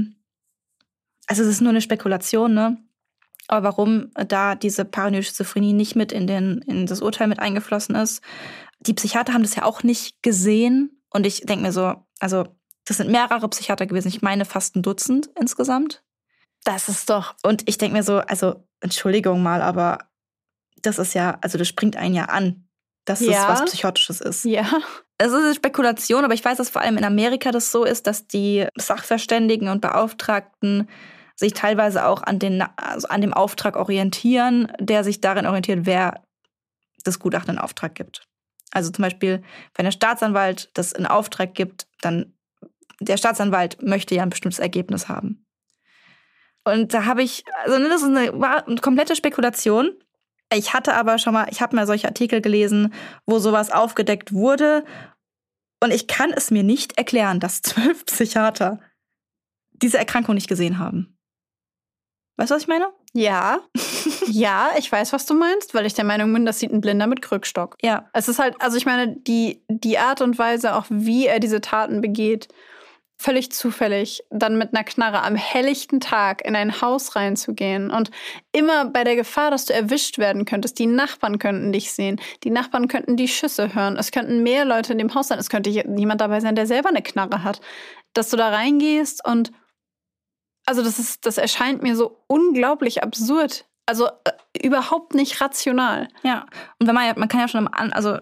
Speaker 2: also es ist nur eine Spekulation, ne? Aber warum da diese paranoide Schizophrenie nicht mit in das Urteil mit eingeflossen ist. Die Psychiater haben das ja auch nicht gesehen. Und ich denke mir so, also das sind mehrere Psychiater gewesen. Ich meine fast ein Dutzend insgesamt.
Speaker 1: Das ist doch...
Speaker 2: Und ich denke mir so, also Entschuldigung mal, aber das ist ja, also das springt einen ja an, dass es was Psychotisches ist.
Speaker 1: Ja.
Speaker 2: Es ist eine Spekulation, aber ich weiß, dass vor allem in Amerika das so ist, dass die Sachverständigen und Beauftragten sich teilweise auch an dem Auftrag orientieren, der sich darin orientiert, wer das Gutachten in Auftrag gibt. Also zum Beispiel, wenn der Staatsanwalt das in Auftrag gibt, dann der Staatsanwalt möchte ja ein bestimmtes Ergebnis haben. Und da habe ich, also das ist war eine komplette Spekulation. Ich habe mal solche Artikel gelesen, wo sowas aufgedeckt wurde. Und ich kann es mir nicht erklären, dass 12 Psychiater diese Erkrankung nicht gesehen haben. Weißt du, was ich meine?
Speaker 1: Ja. Ja, ich weiß, was du meinst, weil ich der Meinung bin, das sieht ein Blinder mit Krückstock.
Speaker 2: Ja.
Speaker 1: Es ist halt, also ich meine, die Art und Weise, auch wie er diese Taten begeht, völlig zufällig, dann mit einer Knarre am helllichten Tag in ein Haus reinzugehen und immer bei der Gefahr, dass du erwischt werden könntest. Die Nachbarn könnten dich sehen. Die Nachbarn könnten die Schüsse hören. Es könnten mehr Leute in dem Haus sein. Es könnte jemand dabei sein, der selber eine Knarre hat. Dass du da reingehst und also das erscheint mir so unglaublich absurd. Also überhaupt nicht rational.
Speaker 2: Ja, und wenn man kann ja schon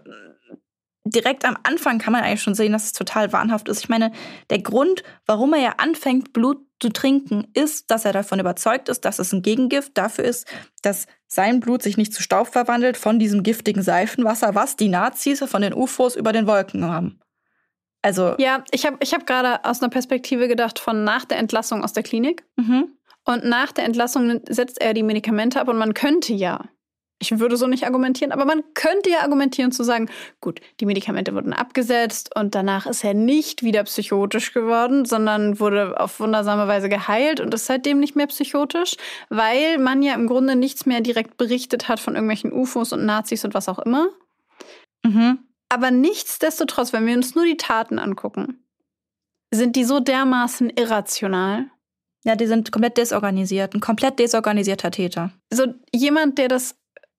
Speaker 2: direkt am Anfang kann man eigentlich schon sehen, dass es total wahnhaft ist. Ich meine, der Grund, warum er ja anfängt, Blut zu trinken, ist, dass er davon überzeugt ist, dass es ein Gegengift dafür ist, dass sein Blut sich nicht zu Staub verwandelt von diesem giftigen Seifenwasser, was die Nazis von den UFOs über den Wolken haben. Also
Speaker 1: ja, ich hab gerade aus einer Perspektive gedacht von nach der Entlassung aus der Klinik.
Speaker 2: Mhm.
Speaker 1: Und nach der Entlassung setzt er die Medikamente ab und man könnte ja, ich würde so nicht argumentieren, aber man könnte ja argumentieren zu sagen, gut, die Medikamente wurden abgesetzt und danach ist er nicht wieder psychotisch geworden, sondern wurde auf wundersame Weise geheilt und ist seitdem nicht mehr psychotisch, weil man ja im Grunde nichts mehr direkt berichtet hat von irgendwelchen UFOs und Nazis und was auch immer.
Speaker 2: Mhm.
Speaker 1: Aber nichtsdestotrotz, wenn wir uns nur die Taten angucken, sind die so dermaßen irrational.
Speaker 2: Ja, die sind komplett desorganisiert. Ein komplett desorganisierter Täter.
Speaker 1: So jemand, der das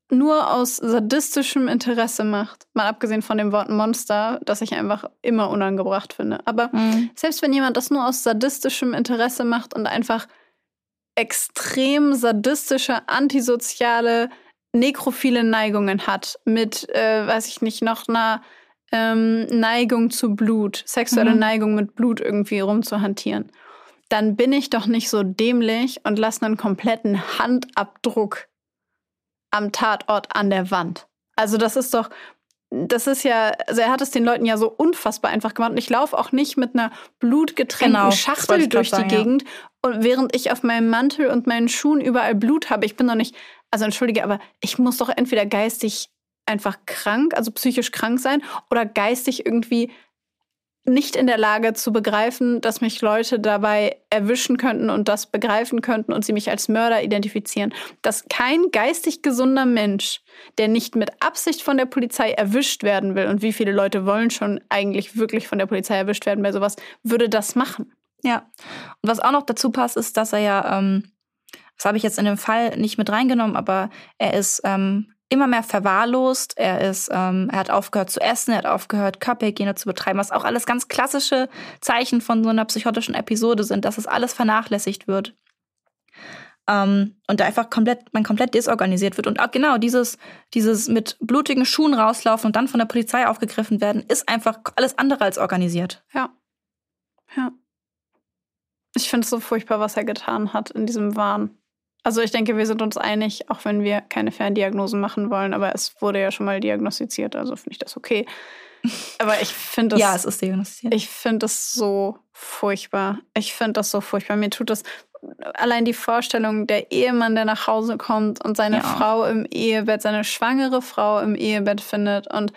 Speaker 1: nur aus sadistischem Interesse macht, mal abgesehen von dem Wort Monster, das ich einfach immer unangebracht finde. Aber selbst wenn jemand das nur aus sadistischem Interesse macht und einfach extrem sadistische, antisoziale, nekrophile Neigungen hat, mit, weiß ich nicht, noch einer Neigung zu Blut, sexuelle Neigung mit Blut irgendwie rumzuhantieren, dann bin ich doch nicht so dämlich und lasse einen kompletten Handabdruck am Tatort an der Wand. Also das ist ja, also er hat es den Leuten ja so unfassbar einfach gemacht. Und ich laufe auch nicht mit einer blutgetränkten Schachtel durch die Gegend. Und während ich auf meinem Mantel und meinen Schuhen überall Blut habe, ich bin doch nicht, also entschuldige, aber ich muss doch entweder geistig einfach krank, also psychisch krank sein, oder geistig irgendwie nicht in der Lage zu begreifen, dass mich Leute dabei erwischen könnten und das begreifen könnten und sie mich als Mörder identifizieren. Dass kein geistig gesunder Mensch, der nicht mit Absicht von der Polizei erwischt werden will, und wie viele Leute wollen schon eigentlich wirklich von der Polizei erwischt werden bei sowas, würde das machen.
Speaker 2: Ja. Und was auch noch dazu passt, ist, dass er ja, das habe ich jetzt in dem Fall nicht mit reingenommen, aber er ist immer mehr verwahrlost. Er hat aufgehört zu essen, er hat aufgehört, Körperhygiene zu betreiben, was auch alles ganz klassische Zeichen von so einer psychotischen Episode sind, dass es alles vernachlässigt wird. Und da einfach man komplett desorganisiert wird. Und auch genau dieses mit blutigen Schuhen rauslaufen und dann von der Polizei aufgegriffen werden, ist einfach alles andere als organisiert.
Speaker 1: Ja. Ich finde es so furchtbar, was er getan hat in diesem Wahn. Also ich denke, wir sind uns einig, auch wenn wir keine Ferndiagnosen machen wollen, aber es wurde ja schon mal diagnostiziert, also finde ich das okay. Aber ich finde das...
Speaker 2: Ja, es ist diagnostiziert.
Speaker 1: Ich finde das so furchtbar. Mir tut das... Allein die Vorstellung, der Ehemann, der nach Hause kommt und seine Frau im Ehebett, seine schwangere Frau im Ehebett findet und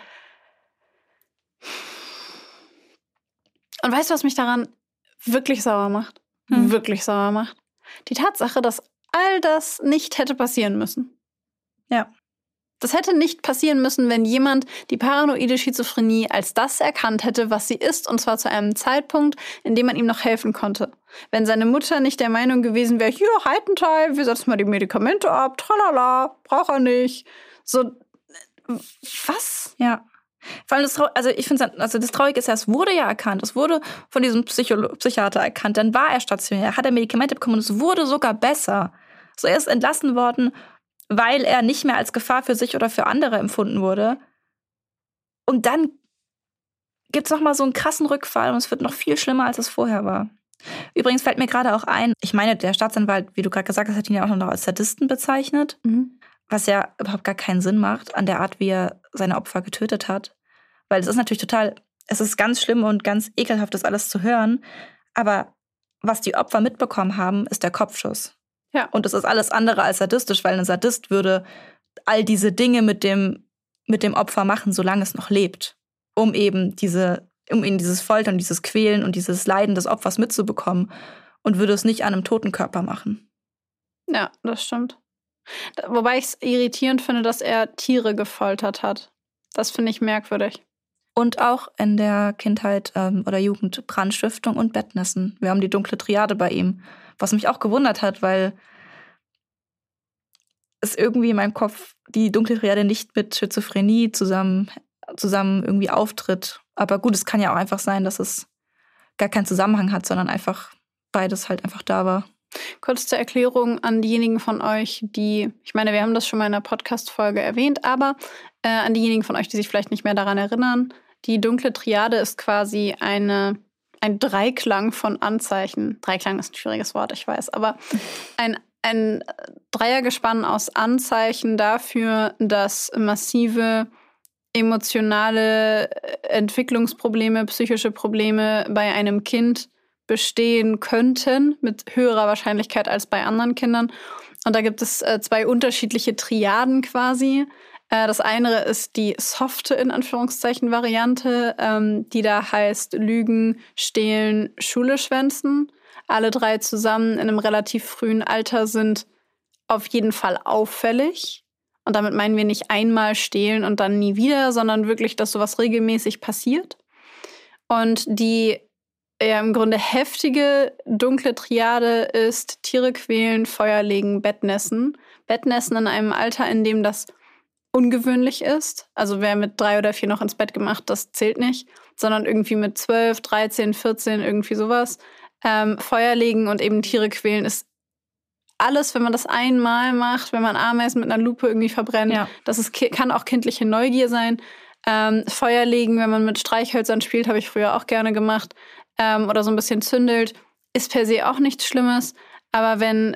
Speaker 1: weißt du, was mich daran wirklich sauer macht? Wirklich sauer macht? Die Tatsache, dass all das nicht hätte passieren müssen.
Speaker 2: Ja.
Speaker 1: Das hätte nicht passieren müssen, wenn jemand die paranoide Schizophrenie als das erkannt hätte, was sie ist, und zwar zu einem Zeitpunkt, in dem man ihm noch helfen konnte. Wenn seine Mutter nicht der Meinung gewesen wäre, hier, halt einen Teil, wir setzen mal die Medikamente ab, tralala, braucht er nicht. So, was?
Speaker 2: Ja. Vor allem ich finde, das Traurige ist ja, es wurde ja erkannt. Es wurde von diesem Psychiater erkannt. Dann war er stationär, hat er Medikamente bekommen und es wurde sogar besser. So, er ist entlassen worden, weil er nicht mehr als Gefahr für sich oder für andere empfunden wurde. Und dann gibt es nochmal so einen krassen Rückfall und es wird noch viel schlimmer, als es vorher war. Übrigens fällt mir gerade auch ein, ich meine, der Staatsanwalt, wie du gerade gesagt hast, hat ihn ja auch noch als Sadisten bezeichnet. Was ja überhaupt gar keinen Sinn macht an der Art, wie er seine Opfer getötet hat. Weil es ist natürlich es ist ganz schlimm und ganz ekelhaft, das alles zu hören. Aber was die Opfer mitbekommen haben, ist der Kopfschuss.
Speaker 1: Ja.
Speaker 2: Und es ist alles andere als sadistisch, weil ein Sadist würde all diese Dinge mit dem Opfer machen, solange es noch lebt. Um eben dieses Foltern, dieses Quälen und dieses Leiden des Opfers mitzubekommen. Und würde es nicht an einem toten Körper machen.
Speaker 1: Ja, das stimmt. Wobei ich es irritierend finde, dass er Tiere gefoltert hat. Das finde ich merkwürdig.
Speaker 2: Und auch in der Kindheit oder Jugend Brandstiftung und Bettnässen. Wir haben die dunkle Triade bei ihm. Was mich auch gewundert hat, weil es irgendwie in meinem Kopf die dunkle Triade nicht mit Schizophrenie zusammen irgendwie auftritt. Aber gut, es kann ja auch einfach sein, dass es gar keinen Zusammenhang hat, sondern einfach beides halt einfach da war.
Speaker 1: Kurz zur Erklärung an diejenigen von euch, ich meine, wir haben das schon mal in einer Podcast-Folge erwähnt, aber an diejenigen von euch, die sich vielleicht nicht mehr daran erinnern, die dunkle Triade ist quasi ein Dreiklang von Anzeichen. Dreiklang ist ein schwieriges Wort, ich weiß, aber ein Dreiergespann aus Anzeichen dafür, dass massive emotionale Entwicklungsprobleme, psychische Probleme bei einem Kind bestehen könnten, mit höherer Wahrscheinlichkeit als bei anderen Kindern. Und da gibt es 2 unterschiedliche Triaden quasi. Das eine ist die softe, in Anführungszeichen, Variante, die da heißt Lügen, Stehlen, Schule schwänzen. Alle 3 zusammen in einem relativ frühen Alter sind auf jeden Fall auffällig. Und damit meinen wir nicht einmal stehlen und dann nie wieder, sondern wirklich, dass sowas regelmäßig passiert. Und die im Grunde heftige dunkle Triade ist Tiere quälen, Feuer legen, Bettnässen. Bettnässen in einem Alter, in dem das ungewöhnlich ist. Also wer mit 3 oder 4 noch ins Bett gemacht, das zählt nicht. Sondern irgendwie mit 12, 13, 14, irgendwie sowas. Feuer legen und eben Tiere quälen ist alles, wenn man das einmal macht, wenn man Ameisen mit einer Lupe irgendwie verbrennt. Ja. Kann auch kindliche Neugier sein. Feuer legen, wenn man mit Streichhölzern spielt, habe ich früher auch gerne gemacht. Oder so ein bisschen zündelt, ist per se auch nichts Schlimmes. Aber wenn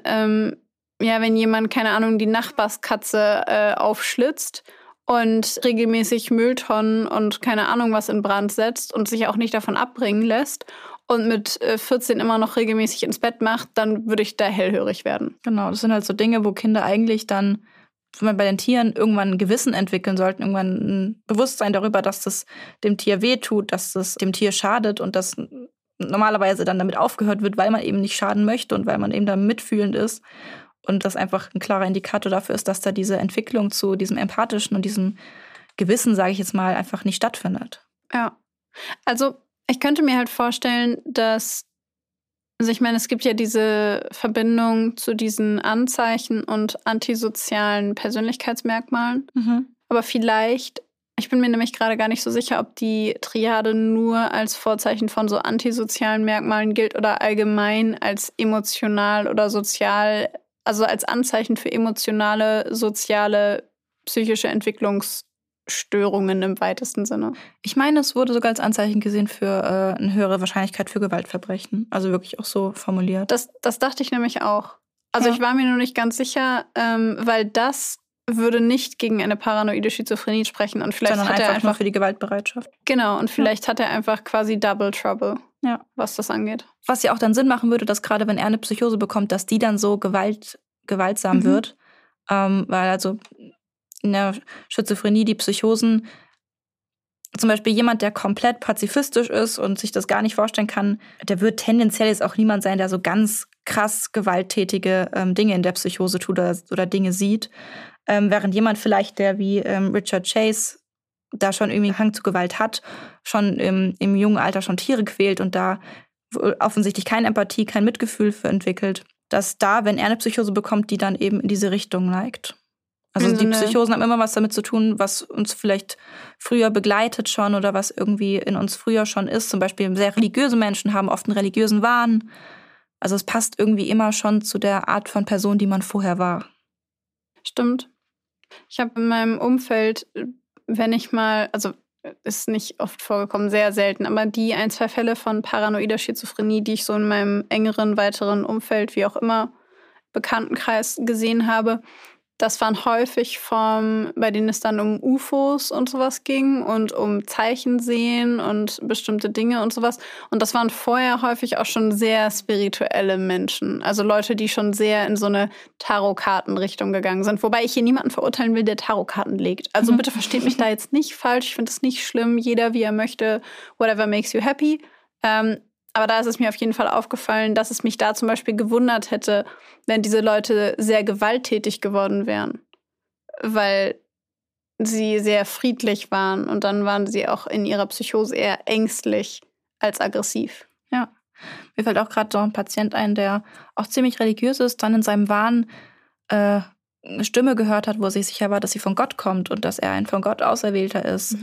Speaker 1: jemand, keine Ahnung, die Nachbarskatze aufschlitzt und regelmäßig Mülltonnen und keine Ahnung was in Brand setzt und sich auch nicht davon abbringen lässt und mit 14 immer noch regelmäßig ins Bett macht, dann würde ich da hellhörig werden.
Speaker 2: Genau, das sind halt so Dinge, wo Kinder eigentlich dann, wenn man bei den Tieren irgendwann ein Gewissen entwickeln sollten, irgendwann ein Bewusstsein darüber, dass das dem Tier wehtut, dass das dem Tier schadet und dass normalerweise dann damit aufgehört wird, weil man eben nicht schaden möchte und weil man eben da mitfühlend ist. Und das einfach ein klarer Indikator dafür ist, dass da diese Entwicklung zu diesem Empathischen und diesem Gewissen, sage ich jetzt mal, einfach nicht stattfindet.
Speaker 1: Ja, also ich könnte mir halt vorstellen, dass, also ich meine, es gibt ja diese Verbindung zu diesen Anzeichen und antisozialen Persönlichkeitsmerkmalen. Aber vielleicht, ich bin mir nämlich gerade gar nicht so sicher, ob die Triade nur als Vorzeichen von so antisozialen Merkmalen gilt oder allgemein als emotional oder sozial, also als Anzeichen für emotionale, soziale, psychische Entwicklungsstörungen im weitesten Sinne.
Speaker 2: Ich meine, es wurde sogar als Anzeichen gesehen für eine höhere Wahrscheinlichkeit für Gewaltverbrechen. Also wirklich auch so formuliert.
Speaker 1: Das dachte ich nämlich auch. Also ich war mir nur nicht ganz sicher, weil das würde nicht gegen eine paranoide Schizophrenie sprechen. Und vielleicht
Speaker 2: sondern
Speaker 1: hat er einfach
Speaker 2: nur für die Gewaltbereitschaft.
Speaker 1: Genau, und vielleicht hat er einfach quasi Double Trouble, was das angeht.
Speaker 2: Was ja auch dann Sinn machen würde, dass gerade wenn er eine Psychose bekommt, dass die dann so gewaltsam wird. Weil also in der Schizophrenie die Psychosen, zum Beispiel jemand, der komplett pazifistisch ist und sich das gar nicht vorstellen kann, der wird tendenziell jetzt auch niemand sein, der so ganz krass gewalttätige Dinge in der Psychose tut oder Dinge sieht. Während jemand vielleicht, der wie Richard Chase da schon irgendwie einen Hang zu Gewalt hat, schon im jungen Alter schon Tiere quält und da offensichtlich keine Empathie, kein Mitgefühl für entwickelt, dass da, wenn er eine Psychose bekommt, die dann eben in diese Richtung neigt. Also die Psychosen haben immer was damit zu tun, was uns vielleicht früher begleitet schon oder was irgendwie in uns früher schon ist. Zum Beispiel sehr religiöse Menschen haben oft einen religiösen Wahn. Also es passt irgendwie immer schon zu der Art von Person, die man vorher war.
Speaker 1: Stimmt. Ich habe in meinem Umfeld, wenn ich mal, also ist nicht oft vorgekommen, sehr selten, aber die 1, 2 Fälle von paranoider Schizophrenie, die ich so in meinem engeren, weiteren Umfeld, wie auch immer, Bekanntenkreis gesehen habe, das waren häufig bei denen es dann um UFOs und sowas ging und um Zeichen sehen und bestimmte Dinge und sowas. Und das waren vorher häufig auch schon sehr spirituelle Menschen. Also Leute, die schon sehr in so eine Tarotkartenrichtung gegangen sind. Wobei ich hier niemanden verurteilen will, der Tarotkarten legt. Also bitte versteht mich da jetzt nicht falsch. Ich finde es nicht schlimm. Jeder, wie er möchte. Whatever makes you happy. Aber da ist es mir auf jeden Fall aufgefallen, dass es mich da zum Beispiel gewundert hätte, wenn diese Leute sehr gewalttätig geworden wären. Weil sie sehr friedlich waren und dann waren sie auch in ihrer Psychose eher ängstlich als aggressiv.
Speaker 2: Ja, mir fällt auch gerade so ein Patient ein, der auch ziemlich religiös ist, dann in seinem Wahn eine Stimme gehört hat, wo er sich sicher war, dass sie von Gott kommt und dass er ein von Gott Auserwählter ist.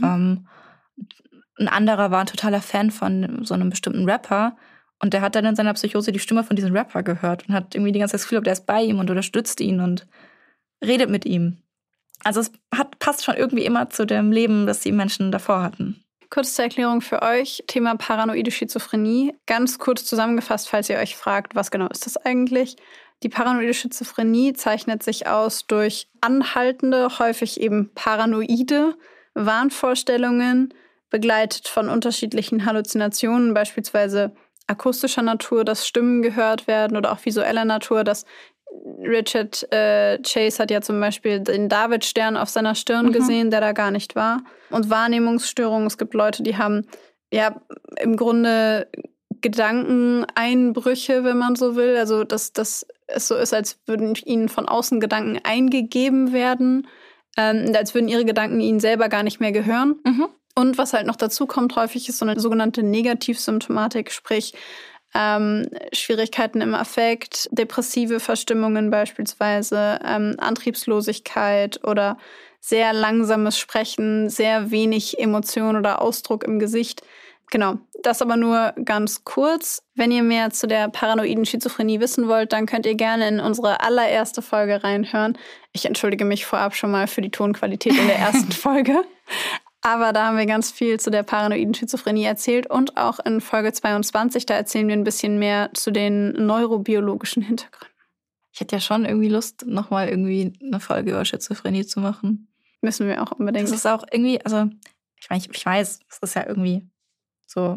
Speaker 2: Ein anderer war ein totaler Fan von so einem bestimmten Rapper und der hat dann in seiner Psychose die Stimme von diesem Rapper gehört und hat irgendwie die ganze Zeit das Gefühl, der ist bei ihm und unterstützt ihn und redet mit ihm. Also es passt schon irgendwie immer zu dem Leben, das die Menschen davor hatten.
Speaker 1: Kurz zur Erklärung für euch, Thema paranoide Schizophrenie. Ganz kurz zusammengefasst, falls ihr euch fragt, was genau ist das eigentlich? Die paranoide Schizophrenie zeichnet sich aus durch anhaltende, häufig eben paranoide Wahnvorstellungen, begleitet von unterschiedlichen Halluzinationen, beispielsweise akustischer Natur, dass Stimmen gehört werden oder auch visueller Natur, dass Richard Chase hat ja zum Beispiel den Davidstern auf seiner Stirn gesehen, der da gar nicht war. Und Wahrnehmungsstörungen, es gibt Leute, die haben ja im Grunde Gedankeneinbrüche, wenn man so will. Also dass es so ist, als würden ihnen von außen Gedanken eingegeben werden, als würden ihre Gedanken ihnen selber gar nicht mehr gehören. Und was halt noch dazu kommt häufig, ist so eine sogenannte Negativsymptomatik, sprich Schwierigkeiten im Affekt, depressive Verstimmungen beispielsweise, Antriebslosigkeit oder sehr langsames Sprechen, sehr wenig Emotion oder Ausdruck im Gesicht. Genau, das aber nur ganz kurz. Wenn ihr mehr zu der paranoiden Schizophrenie wissen wollt, dann könnt ihr gerne in unsere allererste Folge reinhören. Ich entschuldige mich vorab schon mal für die Tonqualität in der ersten Folge. Aber da haben wir ganz viel zu der paranoiden Schizophrenie erzählt und auch in Folge 22, da erzählen wir ein bisschen mehr zu den neurobiologischen Hintergründen.
Speaker 2: Ich hätte ja schon irgendwie Lust, nochmal irgendwie eine Folge über Schizophrenie zu machen.
Speaker 1: Müssen wir auch unbedingt.
Speaker 2: Das ist auch irgendwie, also ich meine, ich weiß, es ist ja irgendwie so,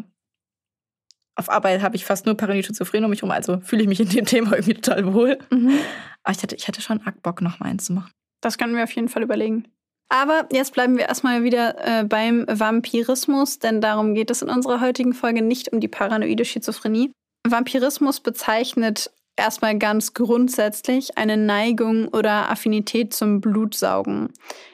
Speaker 2: auf Arbeit habe ich fast nur paranoide Schizophrenie um mich herum, also fühle ich mich in dem Thema irgendwie total wohl. Aber ich hätte schon arg Bock, noch mal eins zu machen.
Speaker 1: Das können wir auf jeden Fall überlegen. Aber jetzt bleiben wir erstmal wieder beim Vampirismus, denn darum geht es in unserer heutigen Folge, nicht um die paranoide Schizophrenie. Vampirismus bezeichnet erstmal ganz grundsätzlich eine Neigung oder Affinität zum Blutsaugen.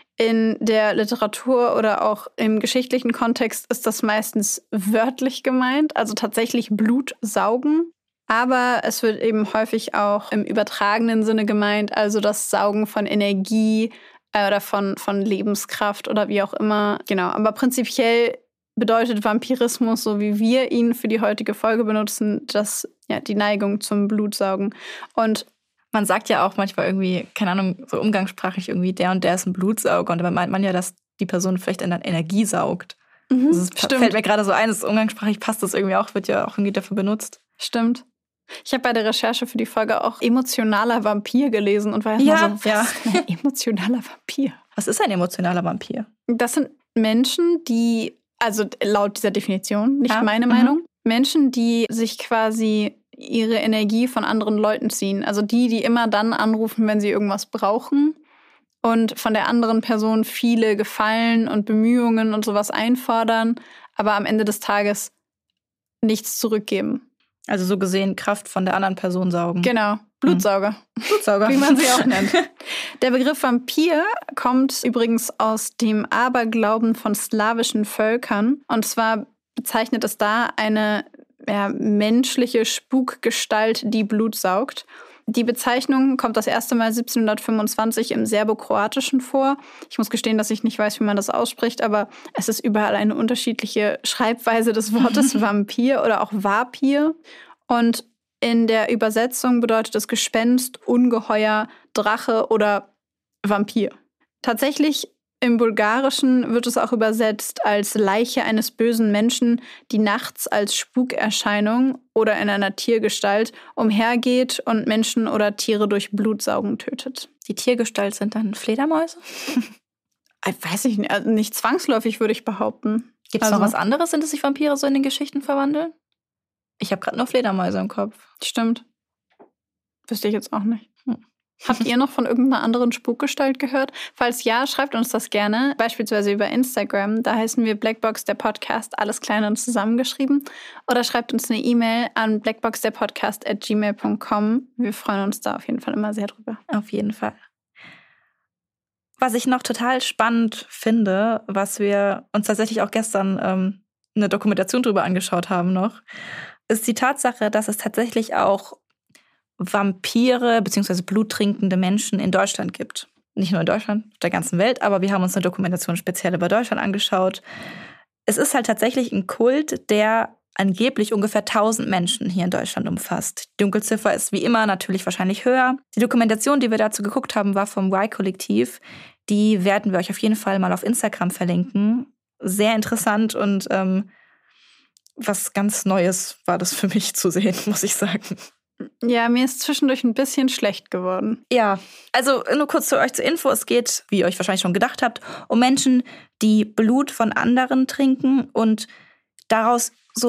Speaker 1: In der Literatur oder auch im geschichtlichen Kontext ist das meistens wörtlich gemeint, also tatsächlich Blutsaugen. Aber es wird eben häufig auch im übertragenen Sinne gemeint, also das Saugen von Energie oder von Lebenskraft oder wie auch immer. Genau, aber prinzipiell bedeutet Vampirismus, so wie wir ihn für die heutige Folge benutzen, die Neigung zum Blutsaugen. Und
Speaker 2: man sagt ja auch manchmal irgendwie, keine Ahnung, so umgangssprachlich irgendwie, der und der ist ein Blutsauger. Und dann meint man ja, dass die Person vielleicht Energie saugt. Das fällt mir gerade so ein, das umgangssprachlich passt das irgendwie auch, wird ja auch irgendwie dafür benutzt.
Speaker 1: Stimmt. Ich habe bei der Recherche für die Folge auch emotionaler Vampir gelesen und war erstmal so, was ist ein emotionaler Vampir?
Speaker 2: Was ist ein emotionaler Vampir?
Speaker 1: Das sind Menschen, die, also laut dieser Definition, nicht meine Meinung, Menschen, die sich quasi ihre Energie von anderen Leuten ziehen. Also die immer dann anrufen, wenn sie irgendwas brauchen und von der anderen Person viele Gefallen und Bemühungen und sowas einfordern, aber am Ende des Tages nichts zurückgeben.
Speaker 2: Also so gesehen Kraft von der anderen Person saugen.
Speaker 1: Genau, Blutsauger.
Speaker 2: Blutsauger.
Speaker 1: Wie man sie auch nennt. Der Begriff Vampir kommt übrigens aus dem Aberglauben von slawischen Völkern. Und zwar bezeichnet es da eine menschliche Spukgestalt, die Blut saugt. Die Bezeichnung kommt das erste Mal 1725 im Serbokroatischen vor. Ich muss gestehen, dass ich nicht weiß, wie man das ausspricht, aber es ist überall eine unterschiedliche Schreibweise des Wortes Vampir oder auch Vapir. Und in der Übersetzung bedeutet es Gespenst, Ungeheuer, Drache oder Vampir. Tatsächlich im Bulgarischen wird es auch übersetzt als Leiche eines bösen Menschen, die nachts als Spukerscheinung oder in einer Tiergestalt umhergeht und Menschen oder Tiere durch Blutsaugen tötet.
Speaker 2: Die Tiergestalt sind dann Fledermäuse?
Speaker 1: Weiß ich nicht, also nicht zwangsläufig, würde ich behaupten.
Speaker 2: Gibt es noch was anderes, dass sich Vampire so in den Geschichten verwandeln? Ich habe gerade nur Fledermäuse im Kopf.
Speaker 1: Stimmt. Wüsste ich jetzt auch nicht. Habt ihr noch von irgendeiner anderen Spukgestalt gehört? Falls ja, schreibt uns das gerne, beispielsweise über Instagram. Da heißen wir Blackbox der Podcast, alles klein und zusammengeschrieben. Oder schreibt uns eine E-Mail an blackboxderpodcast@gmail.com. Wir freuen uns da auf jeden Fall immer sehr drüber.
Speaker 2: Auf jeden Fall. Was ich noch total spannend finde, was wir uns tatsächlich auch gestern eine Dokumentation drüber angeschaut haben noch, ist die Tatsache, dass es tatsächlich auch Vampire bzw. bluttrinkende Menschen in Deutschland gibt. Nicht nur in Deutschland, auf der ganzen Welt, aber wir haben uns eine Dokumentation speziell über Deutschland angeschaut. Es ist halt tatsächlich ein Kult, der angeblich ungefähr 1000 Menschen hier in Deutschland umfasst. Die Dunkelziffer ist wie immer natürlich wahrscheinlich höher. Die Dokumentation, die wir dazu geguckt haben, war vom Y-Kollektiv. Die werden wir euch auf jeden Fall mal auf Instagram verlinken. Sehr interessant und was ganz Neues war das für mich zu sehen, muss ich sagen.
Speaker 1: Ja, mir ist zwischendurch ein bisschen schlecht geworden.
Speaker 2: Ja, also nur kurz zu euch zur Info. Es geht, wie ihr euch wahrscheinlich schon gedacht habt, um Menschen, die Blut von anderen trinken und daraus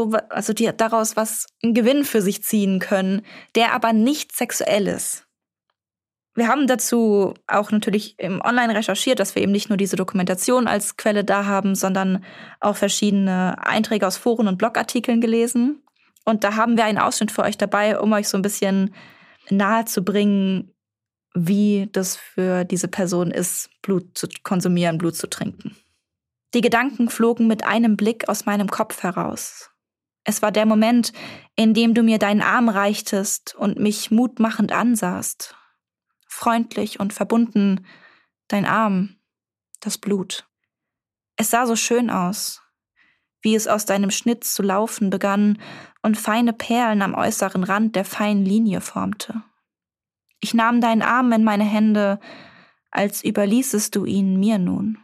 Speaker 2: was einen Gewinn für sich ziehen können, der aber nicht sexuell ist. Wir haben dazu auch natürlich im Online recherchiert, dass wir eben nicht nur diese Dokumentation als Quelle da haben, sondern auch verschiedene Einträge aus Foren und Blogartikeln gelesen. Und da haben wir einen Ausschnitt für euch dabei, um euch so ein bisschen nahezubringen, wie das für diese Person ist, Blut zu konsumieren, Blut zu trinken. Die Gedanken flogen mit einem Blick aus meinem Kopf heraus. Es war der Moment, in dem du mir deinen Arm reichtest und mich mutmachend ansahst. Freundlich und verbunden, dein Arm, das Blut. Es sah so schön aus, wie es aus deinem Schnitt zu laufen begann und feine Perlen am äußeren Rand der feinen Linie formte. Ich nahm deinen Arm in meine Hände, als überließest du ihn mir nun.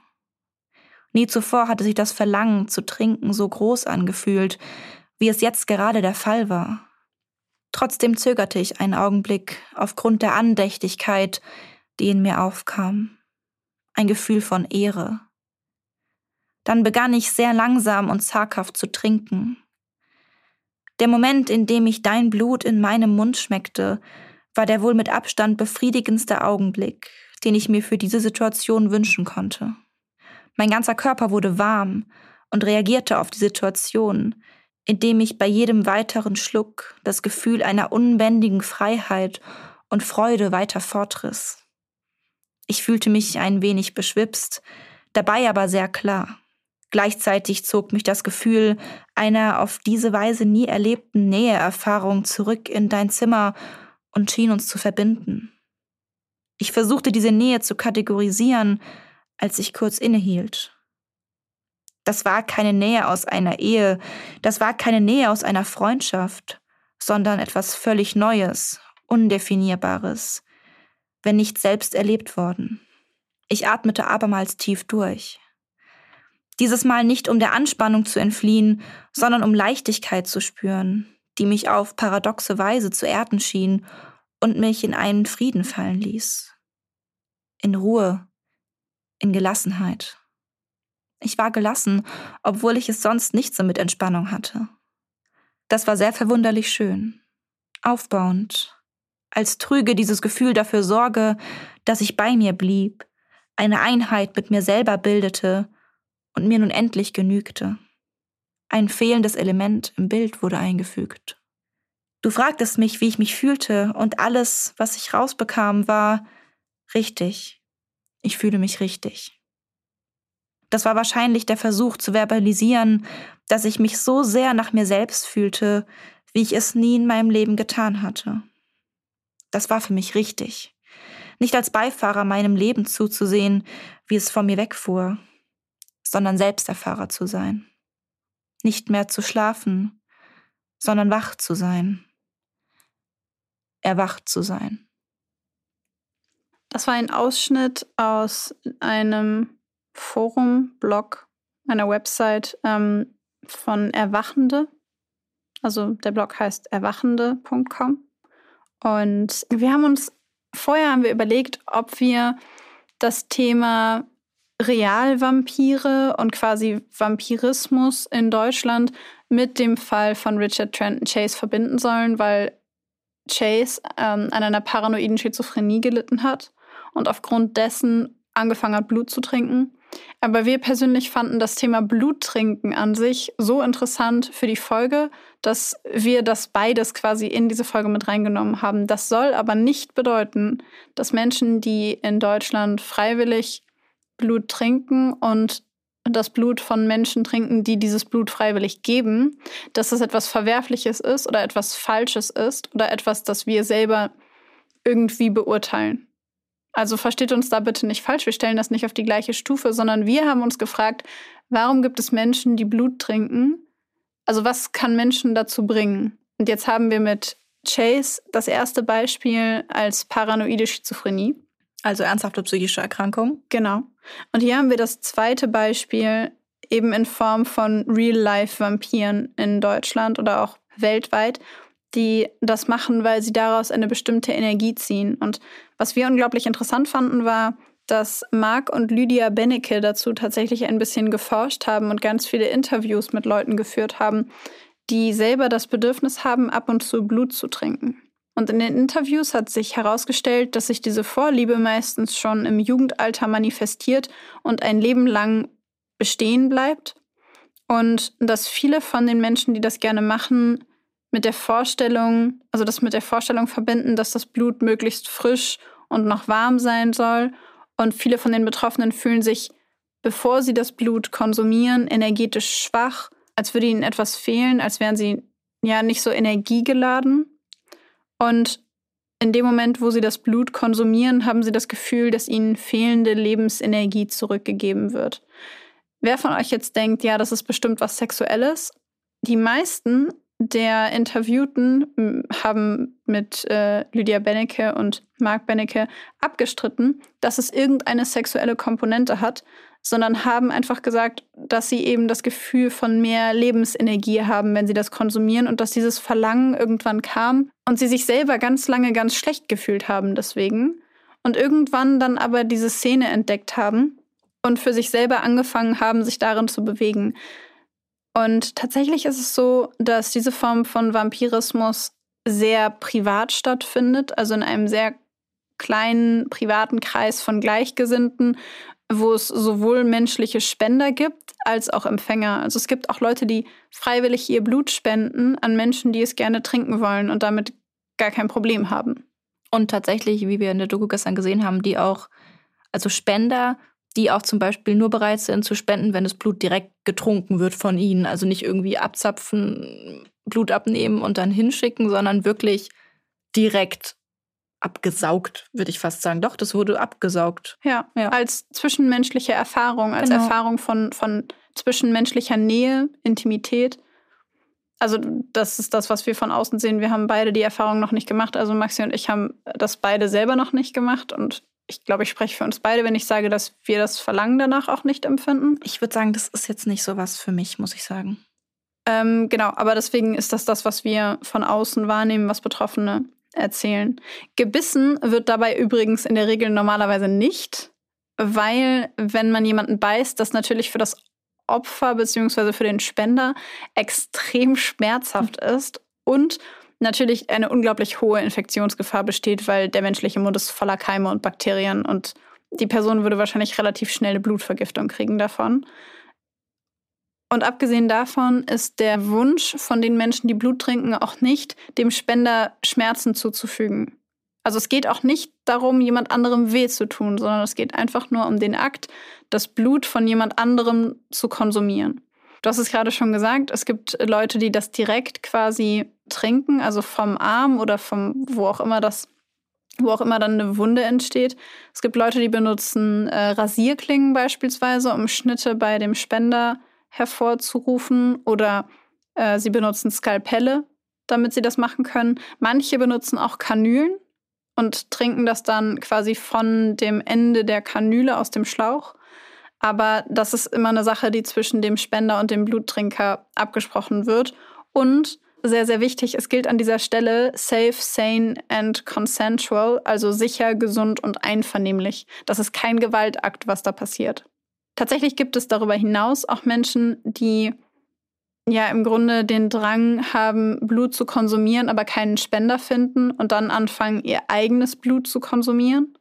Speaker 2: Nie zuvor hatte sich das Verlangen zu trinken so groß angefühlt, wie es jetzt gerade der Fall war. Trotzdem zögerte ich einen Augenblick aufgrund der Andächtigkeit, die in mir aufkam. Ein Gefühl von Ehre. Dann begann ich sehr langsam und zaghaft zu trinken. Der Moment, in dem ich dein Blut in meinem Mund schmeckte, war der wohl mit Abstand befriedigendste Augenblick, den ich mir für diese Situation wünschen konnte. Mein ganzer Körper wurde warm und reagierte auf die Situation, indem ich bei jedem weiteren Schluck das Gefühl einer unbändigen Freiheit und Freude weiter fortriss. Ich fühlte mich ein wenig beschwipst, dabei aber sehr klar. Gleichzeitig zog mich das Gefühl einer auf diese Weise nie erlebten Näheerfahrung zurück in dein Zimmer und schien uns zu verbinden. Ich versuchte diese Nähe zu kategorisieren, als ich kurz innehielt. Das war keine Nähe aus einer Ehe, das war keine Nähe aus einer Freundschaft, sondern etwas völlig Neues, Undefinierbares, wenn nicht selbst erlebt worden. Ich atmete abermals tief durch. Dieses Mal nicht, um der Anspannung zu entfliehen, sondern um Leichtigkeit zu spüren, die mich auf paradoxe Weise zu erden schien und mich in einen Frieden fallen ließ. In Ruhe, in Gelassenheit. Ich war gelassen, obwohl ich es sonst nicht so mit Entspannung hatte. Das war sehr verwunderlich schön, aufbauend, als trüge dieses Gefühl dafür Sorge, dass ich bei mir blieb, eine Einheit mit mir selber bildete und mir nun endlich genügte. Ein fehlendes Element im Bild wurde eingefügt. Du fragtest mich, wie ich mich fühlte, und alles, was ich rausbekam, war richtig. Ich fühle mich richtig. Das war wahrscheinlich der Versuch zu verbalisieren, dass ich mich so sehr nach mir selbst fühlte, wie ich es nie in meinem Leben getan hatte. Das war für mich richtig. Nicht als Beifahrer meinem Leben zuzusehen, wie es von mir wegfuhr, sondern selbst der Fahrer zu sein. Nicht mehr zu schlafen, sondern wach zu sein. Erwacht zu sein.
Speaker 1: Das war ein Ausschnitt aus einem Forum, Blog, einer Website von Erwachende. Also der Blog heißt erwachende.com. Und vorher haben wir überlegt, ob wir das Thema Realvampire und quasi Vampirismus in Deutschland mit dem Fall von Richard Trenton Chase verbinden sollen, weil Chase an einer paranoiden Schizophrenie gelitten hat und aufgrund dessen angefangen hat, Blut zu trinken. Aber wir persönlich fanden das Thema Bluttrinken an sich so interessant für die Folge, dass wir das beides quasi in diese Folge mit reingenommen haben. Das soll aber nicht bedeuten, dass Menschen, die in Deutschland freiwillig Blut trinken und das Blut von Menschen trinken, die dieses Blut freiwillig geben, dass das etwas Verwerfliches ist oder etwas Falsches ist oder etwas, das wir selber irgendwie beurteilen. Also versteht uns da bitte nicht falsch, wir stellen das nicht auf die gleiche Stufe, sondern wir haben uns gefragt, warum gibt es Menschen, die Blut trinken? Also was kann Menschen dazu bringen? Und jetzt haben wir mit Chase das erste Beispiel als paranoide Schizophrenie.
Speaker 2: Also ernsthafte psychische Erkrankung.
Speaker 1: Genau. Und hier haben wir das zweite Beispiel eben in Form von Real-Life-Vampiren in Deutschland oder auch weltweit, die das machen, weil sie daraus eine bestimmte Energie ziehen. Und was wir unglaublich interessant fanden, war, dass Marc und Lydia Bennecke dazu tatsächlich ein bisschen geforscht haben und ganz viele Interviews mit Leuten geführt haben, die selber das Bedürfnis haben, ab und zu Blut zu trinken. Und in den Interviews hat sich herausgestellt, dass sich diese Vorliebe meistens schon im Jugendalter manifestiert und ein Leben lang bestehen bleibt. Und dass viele von den Menschen, die das gerne machen, mit der Vorstellung verbinden, dass das Blut möglichst frisch und noch warm sein soll. Und viele von den Betroffenen fühlen sich, bevor sie das Blut konsumieren, energetisch schwach, als würde ihnen etwas fehlen, als wären sie ja nicht so energiegeladen. Und in dem Moment, wo sie das Blut konsumieren, haben sie das Gefühl, dass ihnen fehlende Lebensenergie zurückgegeben wird. Wer von euch jetzt denkt, ja, das ist bestimmt was Sexuelles? Die meisten der Interviewten haben mit Lydia Bennecke und Mark Bennecke abgestritten, dass es irgendeine sexuelle Komponente hat, sondern haben einfach gesagt, dass sie eben das Gefühl von mehr Lebensenergie haben, wenn sie das konsumieren und dass dieses Verlangen irgendwann kam und sie sich selber ganz lange ganz schlecht gefühlt haben deswegen und irgendwann dann aber diese Szene entdeckt haben und für sich selber angefangen haben, sich darin zu bewegen. Und tatsächlich ist es so, dass diese Form von Vampirismus sehr privat stattfindet, also in einem sehr kleinen, privaten Kreis von Gleichgesinnten, wo es sowohl menschliche Spender gibt, als auch Empfänger. Also es gibt auch Leute, die freiwillig ihr Blut spenden an Menschen, die es gerne trinken wollen und damit gar kein Problem haben.
Speaker 2: Und tatsächlich, wie wir in der Doku gestern gesehen haben, die auch, also Spender, die auch zum Beispiel nur bereit sind zu spenden, wenn das Blut direkt getrunken wird von ihnen. Also nicht irgendwie abzapfen, Blut abnehmen und dann hinschicken, sondern wirklich direkt abgesaugt, würde ich fast sagen. Doch, das wurde abgesaugt.
Speaker 1: Ja. Als zwischenmenschliche Erfahrung, als Erfahrung von zwischenmenschlicher Nähe, Intimität. Also das ist das, was wir von außen sehen. Wir haben beide die Erfahrung noch nicht gemacht. Also Maxi und ich haben das beide selber noch nicht gemacht und ich glaube, ich spreche für uns beide, wenn ich sage, dass wir das Verlangen danach auch nicht empfinden.
Speaker 2: Ich würde sagen, das ist jetzt nicht so was für mich, muss ich sagen.
Speaker 1: Genau, aber deswegen ist das, was wir von außen wahrnehmen, was Betroffene erzählen. Gebissen wird dabei übrigens in der Regel normalerweise nicht, weil, wenn man jemanden beißt, das natürlich für das Opfer bzw. für den Spender extrem schmerzhaft ist und natürlich eine unglaublich hohe Infektionsgefahr besteht, weil der menschliche Mund ist voller Keime und Bakterien und die Person würde wahrscheinlich relativ schnell eine Blutvergiftung kriegen davon. Und abgesehen davon ist der Wunsch von den Menschen, die Blut trinken, auch nicht, dem Spender Schmerzen zuzufügen. Also es geht auch nicht darum, jemand anderem weh zu tun, sondern es geht einfach nur um den Akt, das Blut von jemand anderem zu konsumieren. Du hast es gerade schon gesagt, es gibt Leute, die das direkt quasi trinken, also vom Arm oder vom wo auch immer dann eine Wunde entsteht. Es gibt Leute, die benutzen Rasierklingen beispielsweise, um Schnitte bei dem Spender hervorzurufen, oder sie benutzen Skalpelle, damit sie das machen können. Manche benutzen auch Kanülen und trinken das dann quasi von dem Ende der Kanüle aus dem Schlauch. Aber das ist immer eine Sache, die zwischen dem Spender und dem Bluttrinker abgesprochen wird. Und sehr, sehr wichtig, es gilt an dieser Stelle safe, sane and consensual, also sicher, gesund und einvernehmlich. Das ist kein Gewaltakt, was da passiert. Tatsächlich gibt es darüber hinaus auch Menschen, die ja im Grunde den Drang haben, Blut zu konsumieren, aber keinen Spender finden und dann anfangen, ihr eigenes Blut zu konsumieren.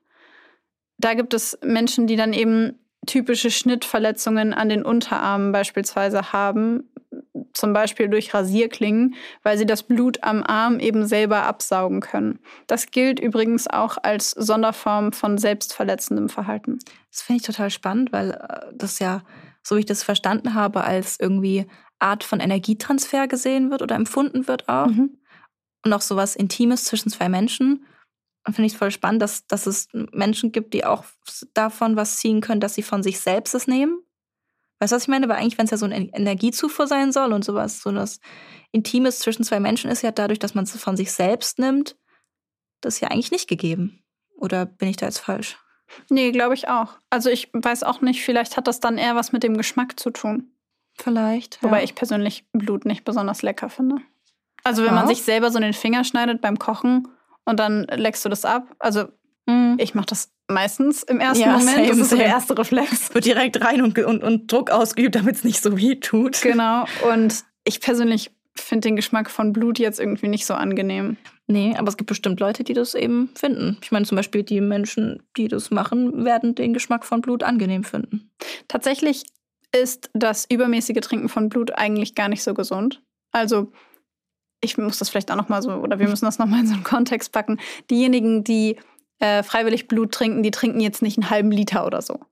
Speaker 1: Da gibt es Menschen, die dann eben typische Schnittverletzungen an den Unterarmen beispielsweise haben, zum Beispiel durch Rasierklingen, weil sie das Blut am Arm eben selber absaugen können. Das gilt übrigens auch als Sonderform von selbstverletzendem Verhalten.
Speaker 2: Das finde ich total spannend, weil das ja, so wie ich das verstanden habe, als irgendwie Art von Energietransfer gesehen wird oder empfunden wird auch. Und auch sowas Intimes zwischen zwei Menschen. Und finde ich es voll spannend, dass es Menschen gibt, die auch davon was ziehen können, dass sie von sich selbst es nehmen. Weißt du, was ich meine? Weil eigentlich, wenn es ja so eine Energiezufuhr sein soll und sowas, so das Intimes zwischen zwei Menschen ist ja dadurch, dass man es von sich selbst nimmt, das ist ja eigentlich nicht gegeben. Oder bin ich da jetzt falsch?
Speaker 1: Nee, glaube ich auch. Also ich weiß auch nicht, vielleicht hat das dann eher was mit dem Geschmack zu tun.
Speaker 2: Vielleicht. Ja.
Speaker 1: Wobei ich persönlich Blut nicht besonders lecker finde. Also wenn man sich selber so in den Finger schneidet beim Kochen und dann leckst du das ab. Also ich mache das meistens im ersten Moment.
Speaker 2: Same,
Speaker 1: das ist so der erste Reflex.
Speaker 2: Wird direkt rein und Druck ausgeübt, damit es nicht so weh tut.
Speaker 1: Genau. Und ich persönlich finde den Geschmack von Blut jetzt irgendwie nicht so angenehm.
Speaker 2: Nee, aber es gibt bestimmt Leute, die das eben finden. Ich meine zum Beispiel, die Menschen, die das machen, werden den Geschmack von Blut angenehm finden.
Speaker 1: Tatsächlich ist das übermäßige Trinken von Blut eigentlich gar nicht so gesund. Also ich muss das vielleicht auch noch mal so, oder wir müssen das noch mal in so einen Kontext packen. Diejenigen, die freiwillig Blut trinken, die trinken jetzt nicht einen halben Liter oder so.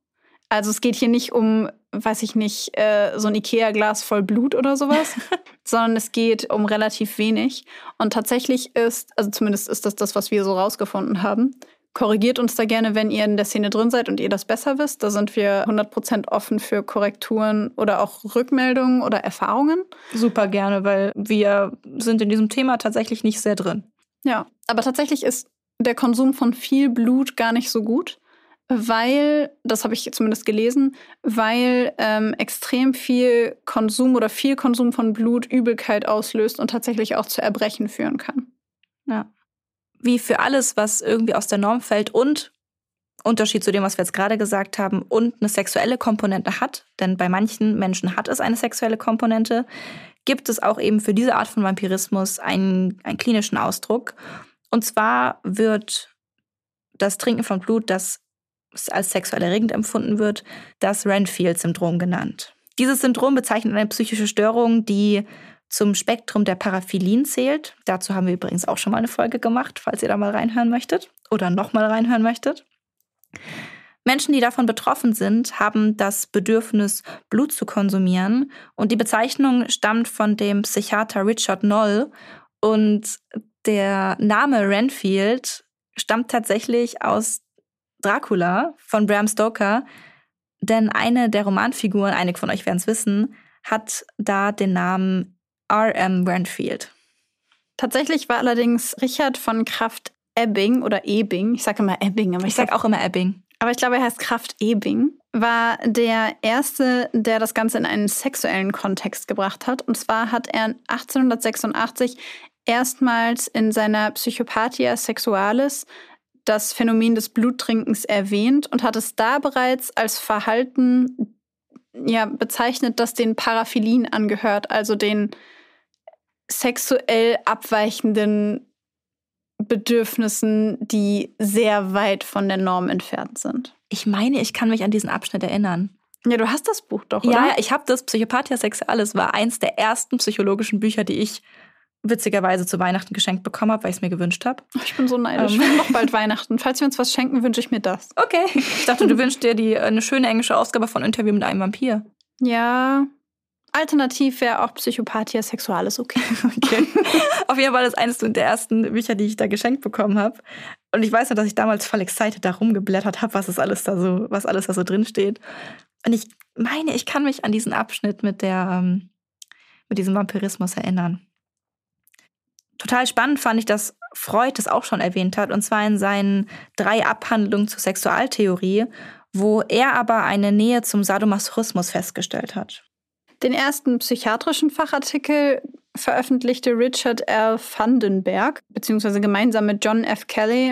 Speaker 1: Also es geht hier nicht um, weiß ich nicht, so ein Ikea-Glas voll Blut oder sowas, sondern es geht um relativ wenig. Und tatsächlich ist, also zumindest ist das, was wir so rausgefunden haben, korrigiert uns da gerne, wenn ihr in der Szene drin seid und ihr das besser wisst. Da sind wir 100% offen für Korrekturen oder auch Rückmeldungen oder Erfahrungen.
Speaker 2: Super gerne, weil wir sind in diesem Thema tatsächlich nicht sehr drin.
Speaker 1: Ja, aber tatsächlich ist der Konsum von viel Blut gar nicht so gut, weil, das habe ich zumindest gelesen, weil extrem viel Konsum von Blut Übelkeit auslöst und tatsächlich auch zu Erbrechen führen kann.
Speaker 2: Ja. Wie für alles, was irgendwie aus der Norm fällt und Unterschied zu dem, was wir jetzt gerade gesagt haben, und eine sexuelle Komponente hat, denn bei manchen Menschen hat es eine sexuelle Komponente, gibt es auch eben für diese Art von Vampirismus einen klinischen Ausdruck. Und zwar wird das Trinken von Blut, das als sexuell erregend empfunden wird, das Renfield-Syndrom genannt. Dieses Syndrom bezeichnet eine psychische Störung, die zum Spektrum der Paraphilien zählt. Dazu haben wir übrigens auch schon mal eine Folge gemacht, falls ihr da mal reinhören möchtet oder nochmal reinhören möchtet. Menschen, die davon betroffen sind, haben das Bedürfnis, Blut zu konsumieren. Und die Bezeichnung stammt von dem Psychiater Richard Noll. Und der Name Renfield stammt tatsächlich aus Dracula von Bram Stoker. Denn eine der Romanfiguren, einige von euch werden es wissen, hat da den Namen R.M. Renfield.
Speaker 1: Tatsächlich war allerdings Richard von Krafft-Ebing oder Ebing, ich sage immer Ebing, aber
Speaker 2: ich sage auch immer Ebing.
Speaker 1: Aber ich glaube, er heißt Krafft-Ebing, war der Erste, der das Ganze in einen sexuellen Kontext gebracht hat. Und zwar hat er 1886 erstmals in seiner Psychopathia Sexualis das Phänomen des Bluttrinkens erwähnt und hat es da bereits als Verhalten bezeichnet, das den Paraphilien angehört, also den sexuell abweichenden Bedürfnissen, die sehr weit von der Norm entfernt sind.
Speaker 2: Ich meine, ich kann mich an diesen Abschnitt erinnern.
Speaker 1: Ja, du hast das Buch doch, oder?
Speaker 2: Ja, ich habe das. Psychopathia Sexualis war eins der ersten psychologischen Bücher, die ich witzigerweise zu Weihnachten geschenkt bekommen habe, weil ich es mir gewünscht habe.
Speaker 1: Ich bin so neidisch. Wir haben noch bald Weihnachten. Falls wir uns was schenken, wünsche ich mir das.
Speaker 2: Okay. Ich dachte, du wünschst dir eine schöne englische Ausgabe von Interview mit einem Vampir.
Speaker 1: Ja. Alternativ wäre auch Psychopathia Sexualis okay.
Speaker 2: Auf jeden Fall ist eines der ersten Bücher, die ich da geschenkt bekommen habe. Und ich weiß noch, dass ich damals voll excited da rumgeblättert habe, was alles da so drin steht. Und ich meine, ich kann mich an diesen Abschnitt mit diesem Vampirismus erinnern. Total spannend fand ich, dass Freud das auch schon erwähnt hat, und zwar in seinen 3 Abhandlungen zur Sexualtheorie, wo er aber eine Nähe zum Sadomasochismus festgestellt hat.
Speaker 1: Den ersten psychiatrischen Fachartikel veröffentlichte Richard L. Vandenberg, beziehungsweise gemeinsam mit John F. Kelly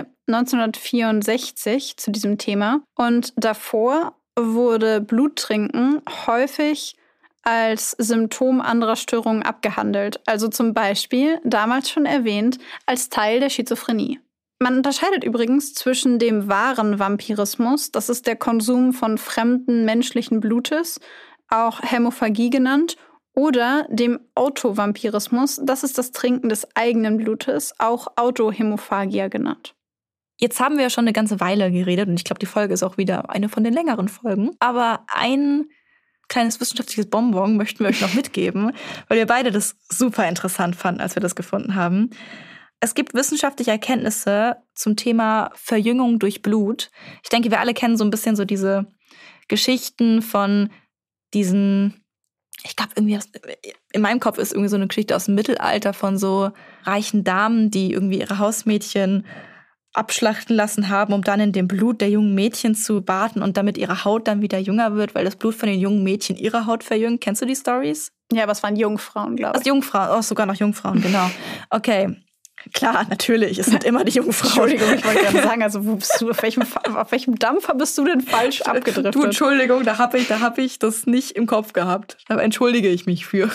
Speaker 1: 1964 zu diesem Thema. Und davor wurde Bluttrinken häufig als Symptom anderer Störungen abgehandelt. Also zum Beispiel, damals schon erwähnt, als Teil der Schizophrenie. Man unterscheidet übrigens zwischen dem wahren Vampirismus, das ist der Konsum von fremden menschlichen Blutes, auch Hämophagie genannt, oder dem Autovampirismus, das ist das Trinken des eigenen Blutes, auch Autohämophagia genannt.
Speaker 2: Jetzt haben wir ja schon eine ganze Weile geredet und ich glaube, die Folge ist auch wieder eine von den längeren Folgen. Aber ein kleines wissenschaftliches Bonbon möchten wir euch noch mitgeben, weil wir beide das super interessant fanden, als wir das gefunden haben. Es gibt wissenschaftliche Erkenntnisse zum Thema Verjüngung durch Blut. Ich denke, wir alle kennen so ein bisschen so diese Geschichten von diesen, ich glaube, irgendwie in meinem Kopf ist irgendwie so eine Geschichte aus dem Mittelalter von so reichen Damen, die irgendwie ihre Hausmädchen abschlachten lassen haben, um dann in dem Blut der jungen Mädchen zu baden und damit ihre Haut dann wieder jünger wird, weil das Blut von den jungen Mädchen ihre Haut verjüngt. Kennst du die Stories?
Speaker 1: Ja, aber es waren Jungfrauen, glaube ich.
Speaker 2: Also Jungfrauen, sogar noch Jungfrauen, genau. Okay. Klar, natürlich, es sind immer die Jungfrauen.
Speaker 1: Entschuldigung, ich wollte gerade sagen, also wo bist du, auf welchem Dampfer bist du denn falsch abgedriftet?
Speaker 2: Du, Entschuldigung, da hab ich das nicht im Kopf gehabt. Da entschuldige ich mich für.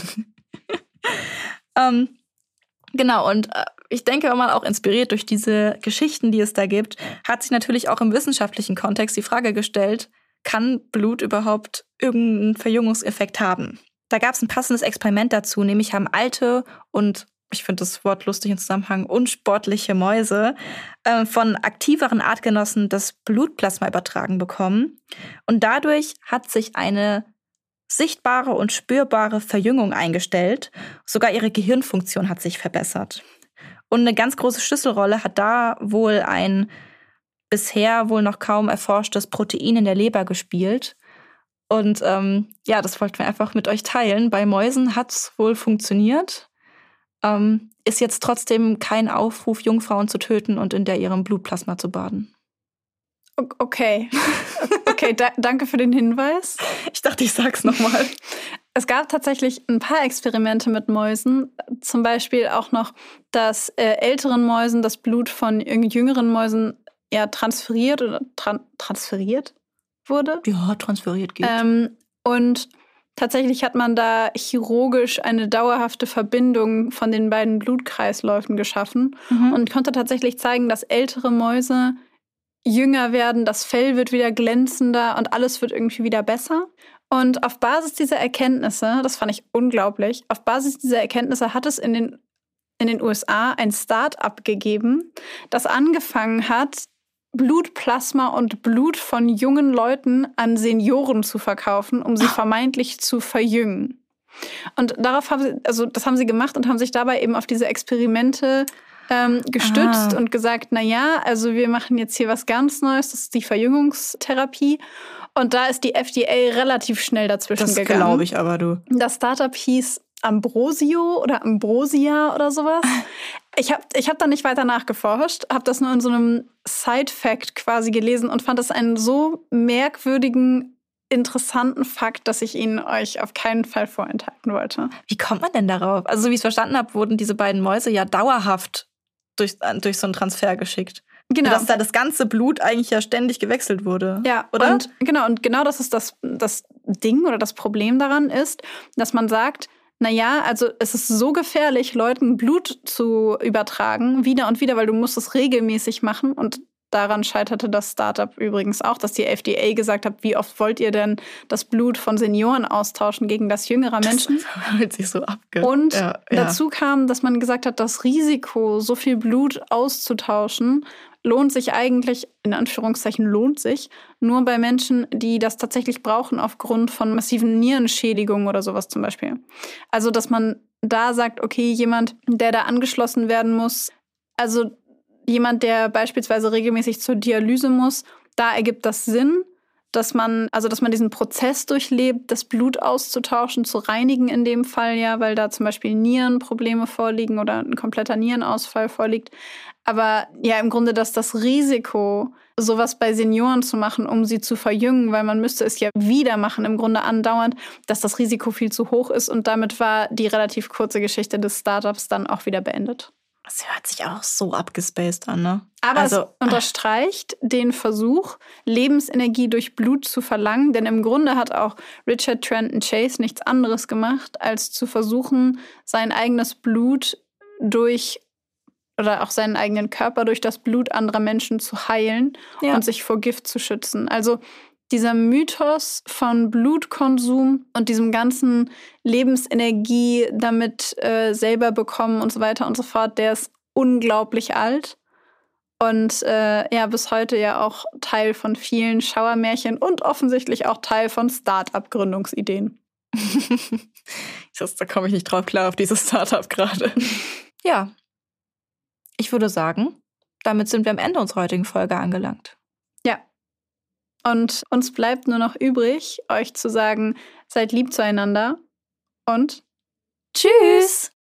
Speaker 2: Genau, und ich denke, wenn man auch inspiriert durch diese Geschichten, die es da gibt, hat sich natürlich auch im wissenschaftlichen Kontext die Frage gestellt, kann Blut überhaupt irgendeinen Verjüngungseffekt haben? Da gab es ein passendes Experiment dazu, nämlich haben alte und ich finde das Wort lustig im Zusammenhang, unsportliche Mäuse, von aktiveren Artgenossen das Blutplasma übertragen bekommen. Und dadurch hat sich eine sichtbare und spürbare Verjüngung eingestellt. Sogar ihre Gehirnfunktion hat sich verbessert. Und eine ganz große Schlüsselrolle hat da wohl ein bisher wohl noch kaum erforschtes Protein in der Leber gespielt. Und das wollten wir einfach mit euch teilen. Bei Mäusen hat es wohl funktioniert. Ist jetzt trotzdem kein Aufruf, Jungfrauen zu töten und in ihrem Blutplasma zu baden.
Speaker 1: Okay. Okay, danke für den Hinweis.
Speaker 2: Ich dachte, ich sag's nochmal.
Speaker 1: Es gab tatsächlich ein paar Experimente mit Mäusen. Zum Beispiel auch noch, dass älteren Mäusen das Blut von jüngeren Mäusen transferiert oder transferiert wurde.
Speaker 2: Ja, transferiert geht.
Speaker 1: Und tatsächlich hat man da chirurgisch eine dauerhafte Verbindung von den beiden Blutkreisläufen geschaffen und konnte tatsächlich zeigen, dass ältere Mäuse jünger werden, das Fell wird wieder glänzender und alles wird irgendwie wieder besser. Und auf Basis dieser Erkenntnisse, das fand ich unglaublich, auf Basis dieser Erkenntnisse hat es in den USA ein Start-up gegeben, das angefangen hat, Blutplasma und Blut von jungen Leuten an Senioren zu verkaufen, um sie vermeintlich zu verjüngen. Und das haben sie gemacht und haben sich dabei eben auf diese Experimente gestützt und gesagt, also wir machen jetzt hier was ganz Neues, das ist die Verjüngungstherapie. Und da ist die FDA relativ schnell dazwischen gegangen. Das
Speaker 2: glaube ich aber, du.
Speaker 1: Das Startup hieß Ambrosio oder Ambrosia oder sowas. Ich hab da nicht weiter nachgeforscht, habe das nur in so einem Side-Fact quasi gelesen und fand es einen so merkwürdigen, interessanten Fakt, dass ich ihn euch auf keinen Fall vorenthalten wollte.
Speaker 2: Wie kommt man denn darauf? Also, so wie ich es verstanden habe, wurden diese beiden Mäuse ja dauerhaft durch so einen Transfer geschickt.
Speaker 1: Genau.
Speaker 2: Dass da das ganze Blut eigentlich ja ständig gewechselt wurde.
Speaker 1: Ja,
Speaker 2: oder?
Speaker 1: Und genau das ist das Ding oder das Problem daran ist, dass man sagt, also es ist so gefährlich, Leuten Blut zu übertragen, wieder und wieder, weil du musst es regelmäßig machen. Und daran scheiterte das Startup übrigens auch, dass die FDA gesagt hat, wie oft wollt ihr denn das Blut von Senioren austauschen gegen das jüngerer Menschen?
Speaker 2: Das hört sich so
Speaker 1: Und dazu kam, dass man gesagt hat, das Risiko, so viel Blut auszutauschen, lohnt sich eigentlich, in Anführungszeichen lohnt sich, nur bei Menschen, die das tatsächlich brauchen aufgrund von massiven Nierenschädigungen oder sowas zum Beispiel. Also, dass man da sagt, okay, jemand, der da angeschlossen werden muss, also jemand, der beispielsweise regelmäßig zur Dialyse muss, da ergibt das Sinn, dass man diesen Prozess durchlebt, das Blut auszutauschen, zu reinigen in dem Fall weil da zum Beispiel Nierenprobleme vorliegen oder ein kompletter Nierenausfall vorliegt. Aber im Grunde, dass das Risiko, sowas bei Senioren zu machen, um sie zu verjüngen, weil man müsste es ja wieder machen, im Grunde andauernd, dass das Risiko viel zu hoch ist. Und damit war die relativ kurze Geschichte des Startups dann auch wieder beendet.
Speaker 2: Das hört sich auch so abgespaced an, ne?
Speaker 1: Aber es unterstreicht den Versuch, Lebensenergie durch Blut zu verlangen. Denn im Grunde hat auch Richard Trenton Chase nichts anderes gemacht, als zu versuchen, sein eigenes Blut oder auch seinen eigenen Körper durch das Blut anderer Menschen zu heilen und sich vor Gift zu schützen. Also dieser Mythos von Blutkonsum und diesem ganzen Lebensenergie damit selber bekommen und so weiter und so fort, der ist unglaublich alt. Und bis heute ja auch Teil von vielen Schauermärchen und offensichtlich auch Teil von Start-up-Gründungsideen.
Speaker 2: Da komme ich nicht drauf klar, auf dieses Start-up gerade. Ja, ich würde sagen, damit sind wir am Ende unserer heutigen Folge angelangt.
Speaker 1: Ja. Und uns bleibt nur noch übrig, euch zu sagen, seid lieb zueinander und
Speaker 2: tschüss!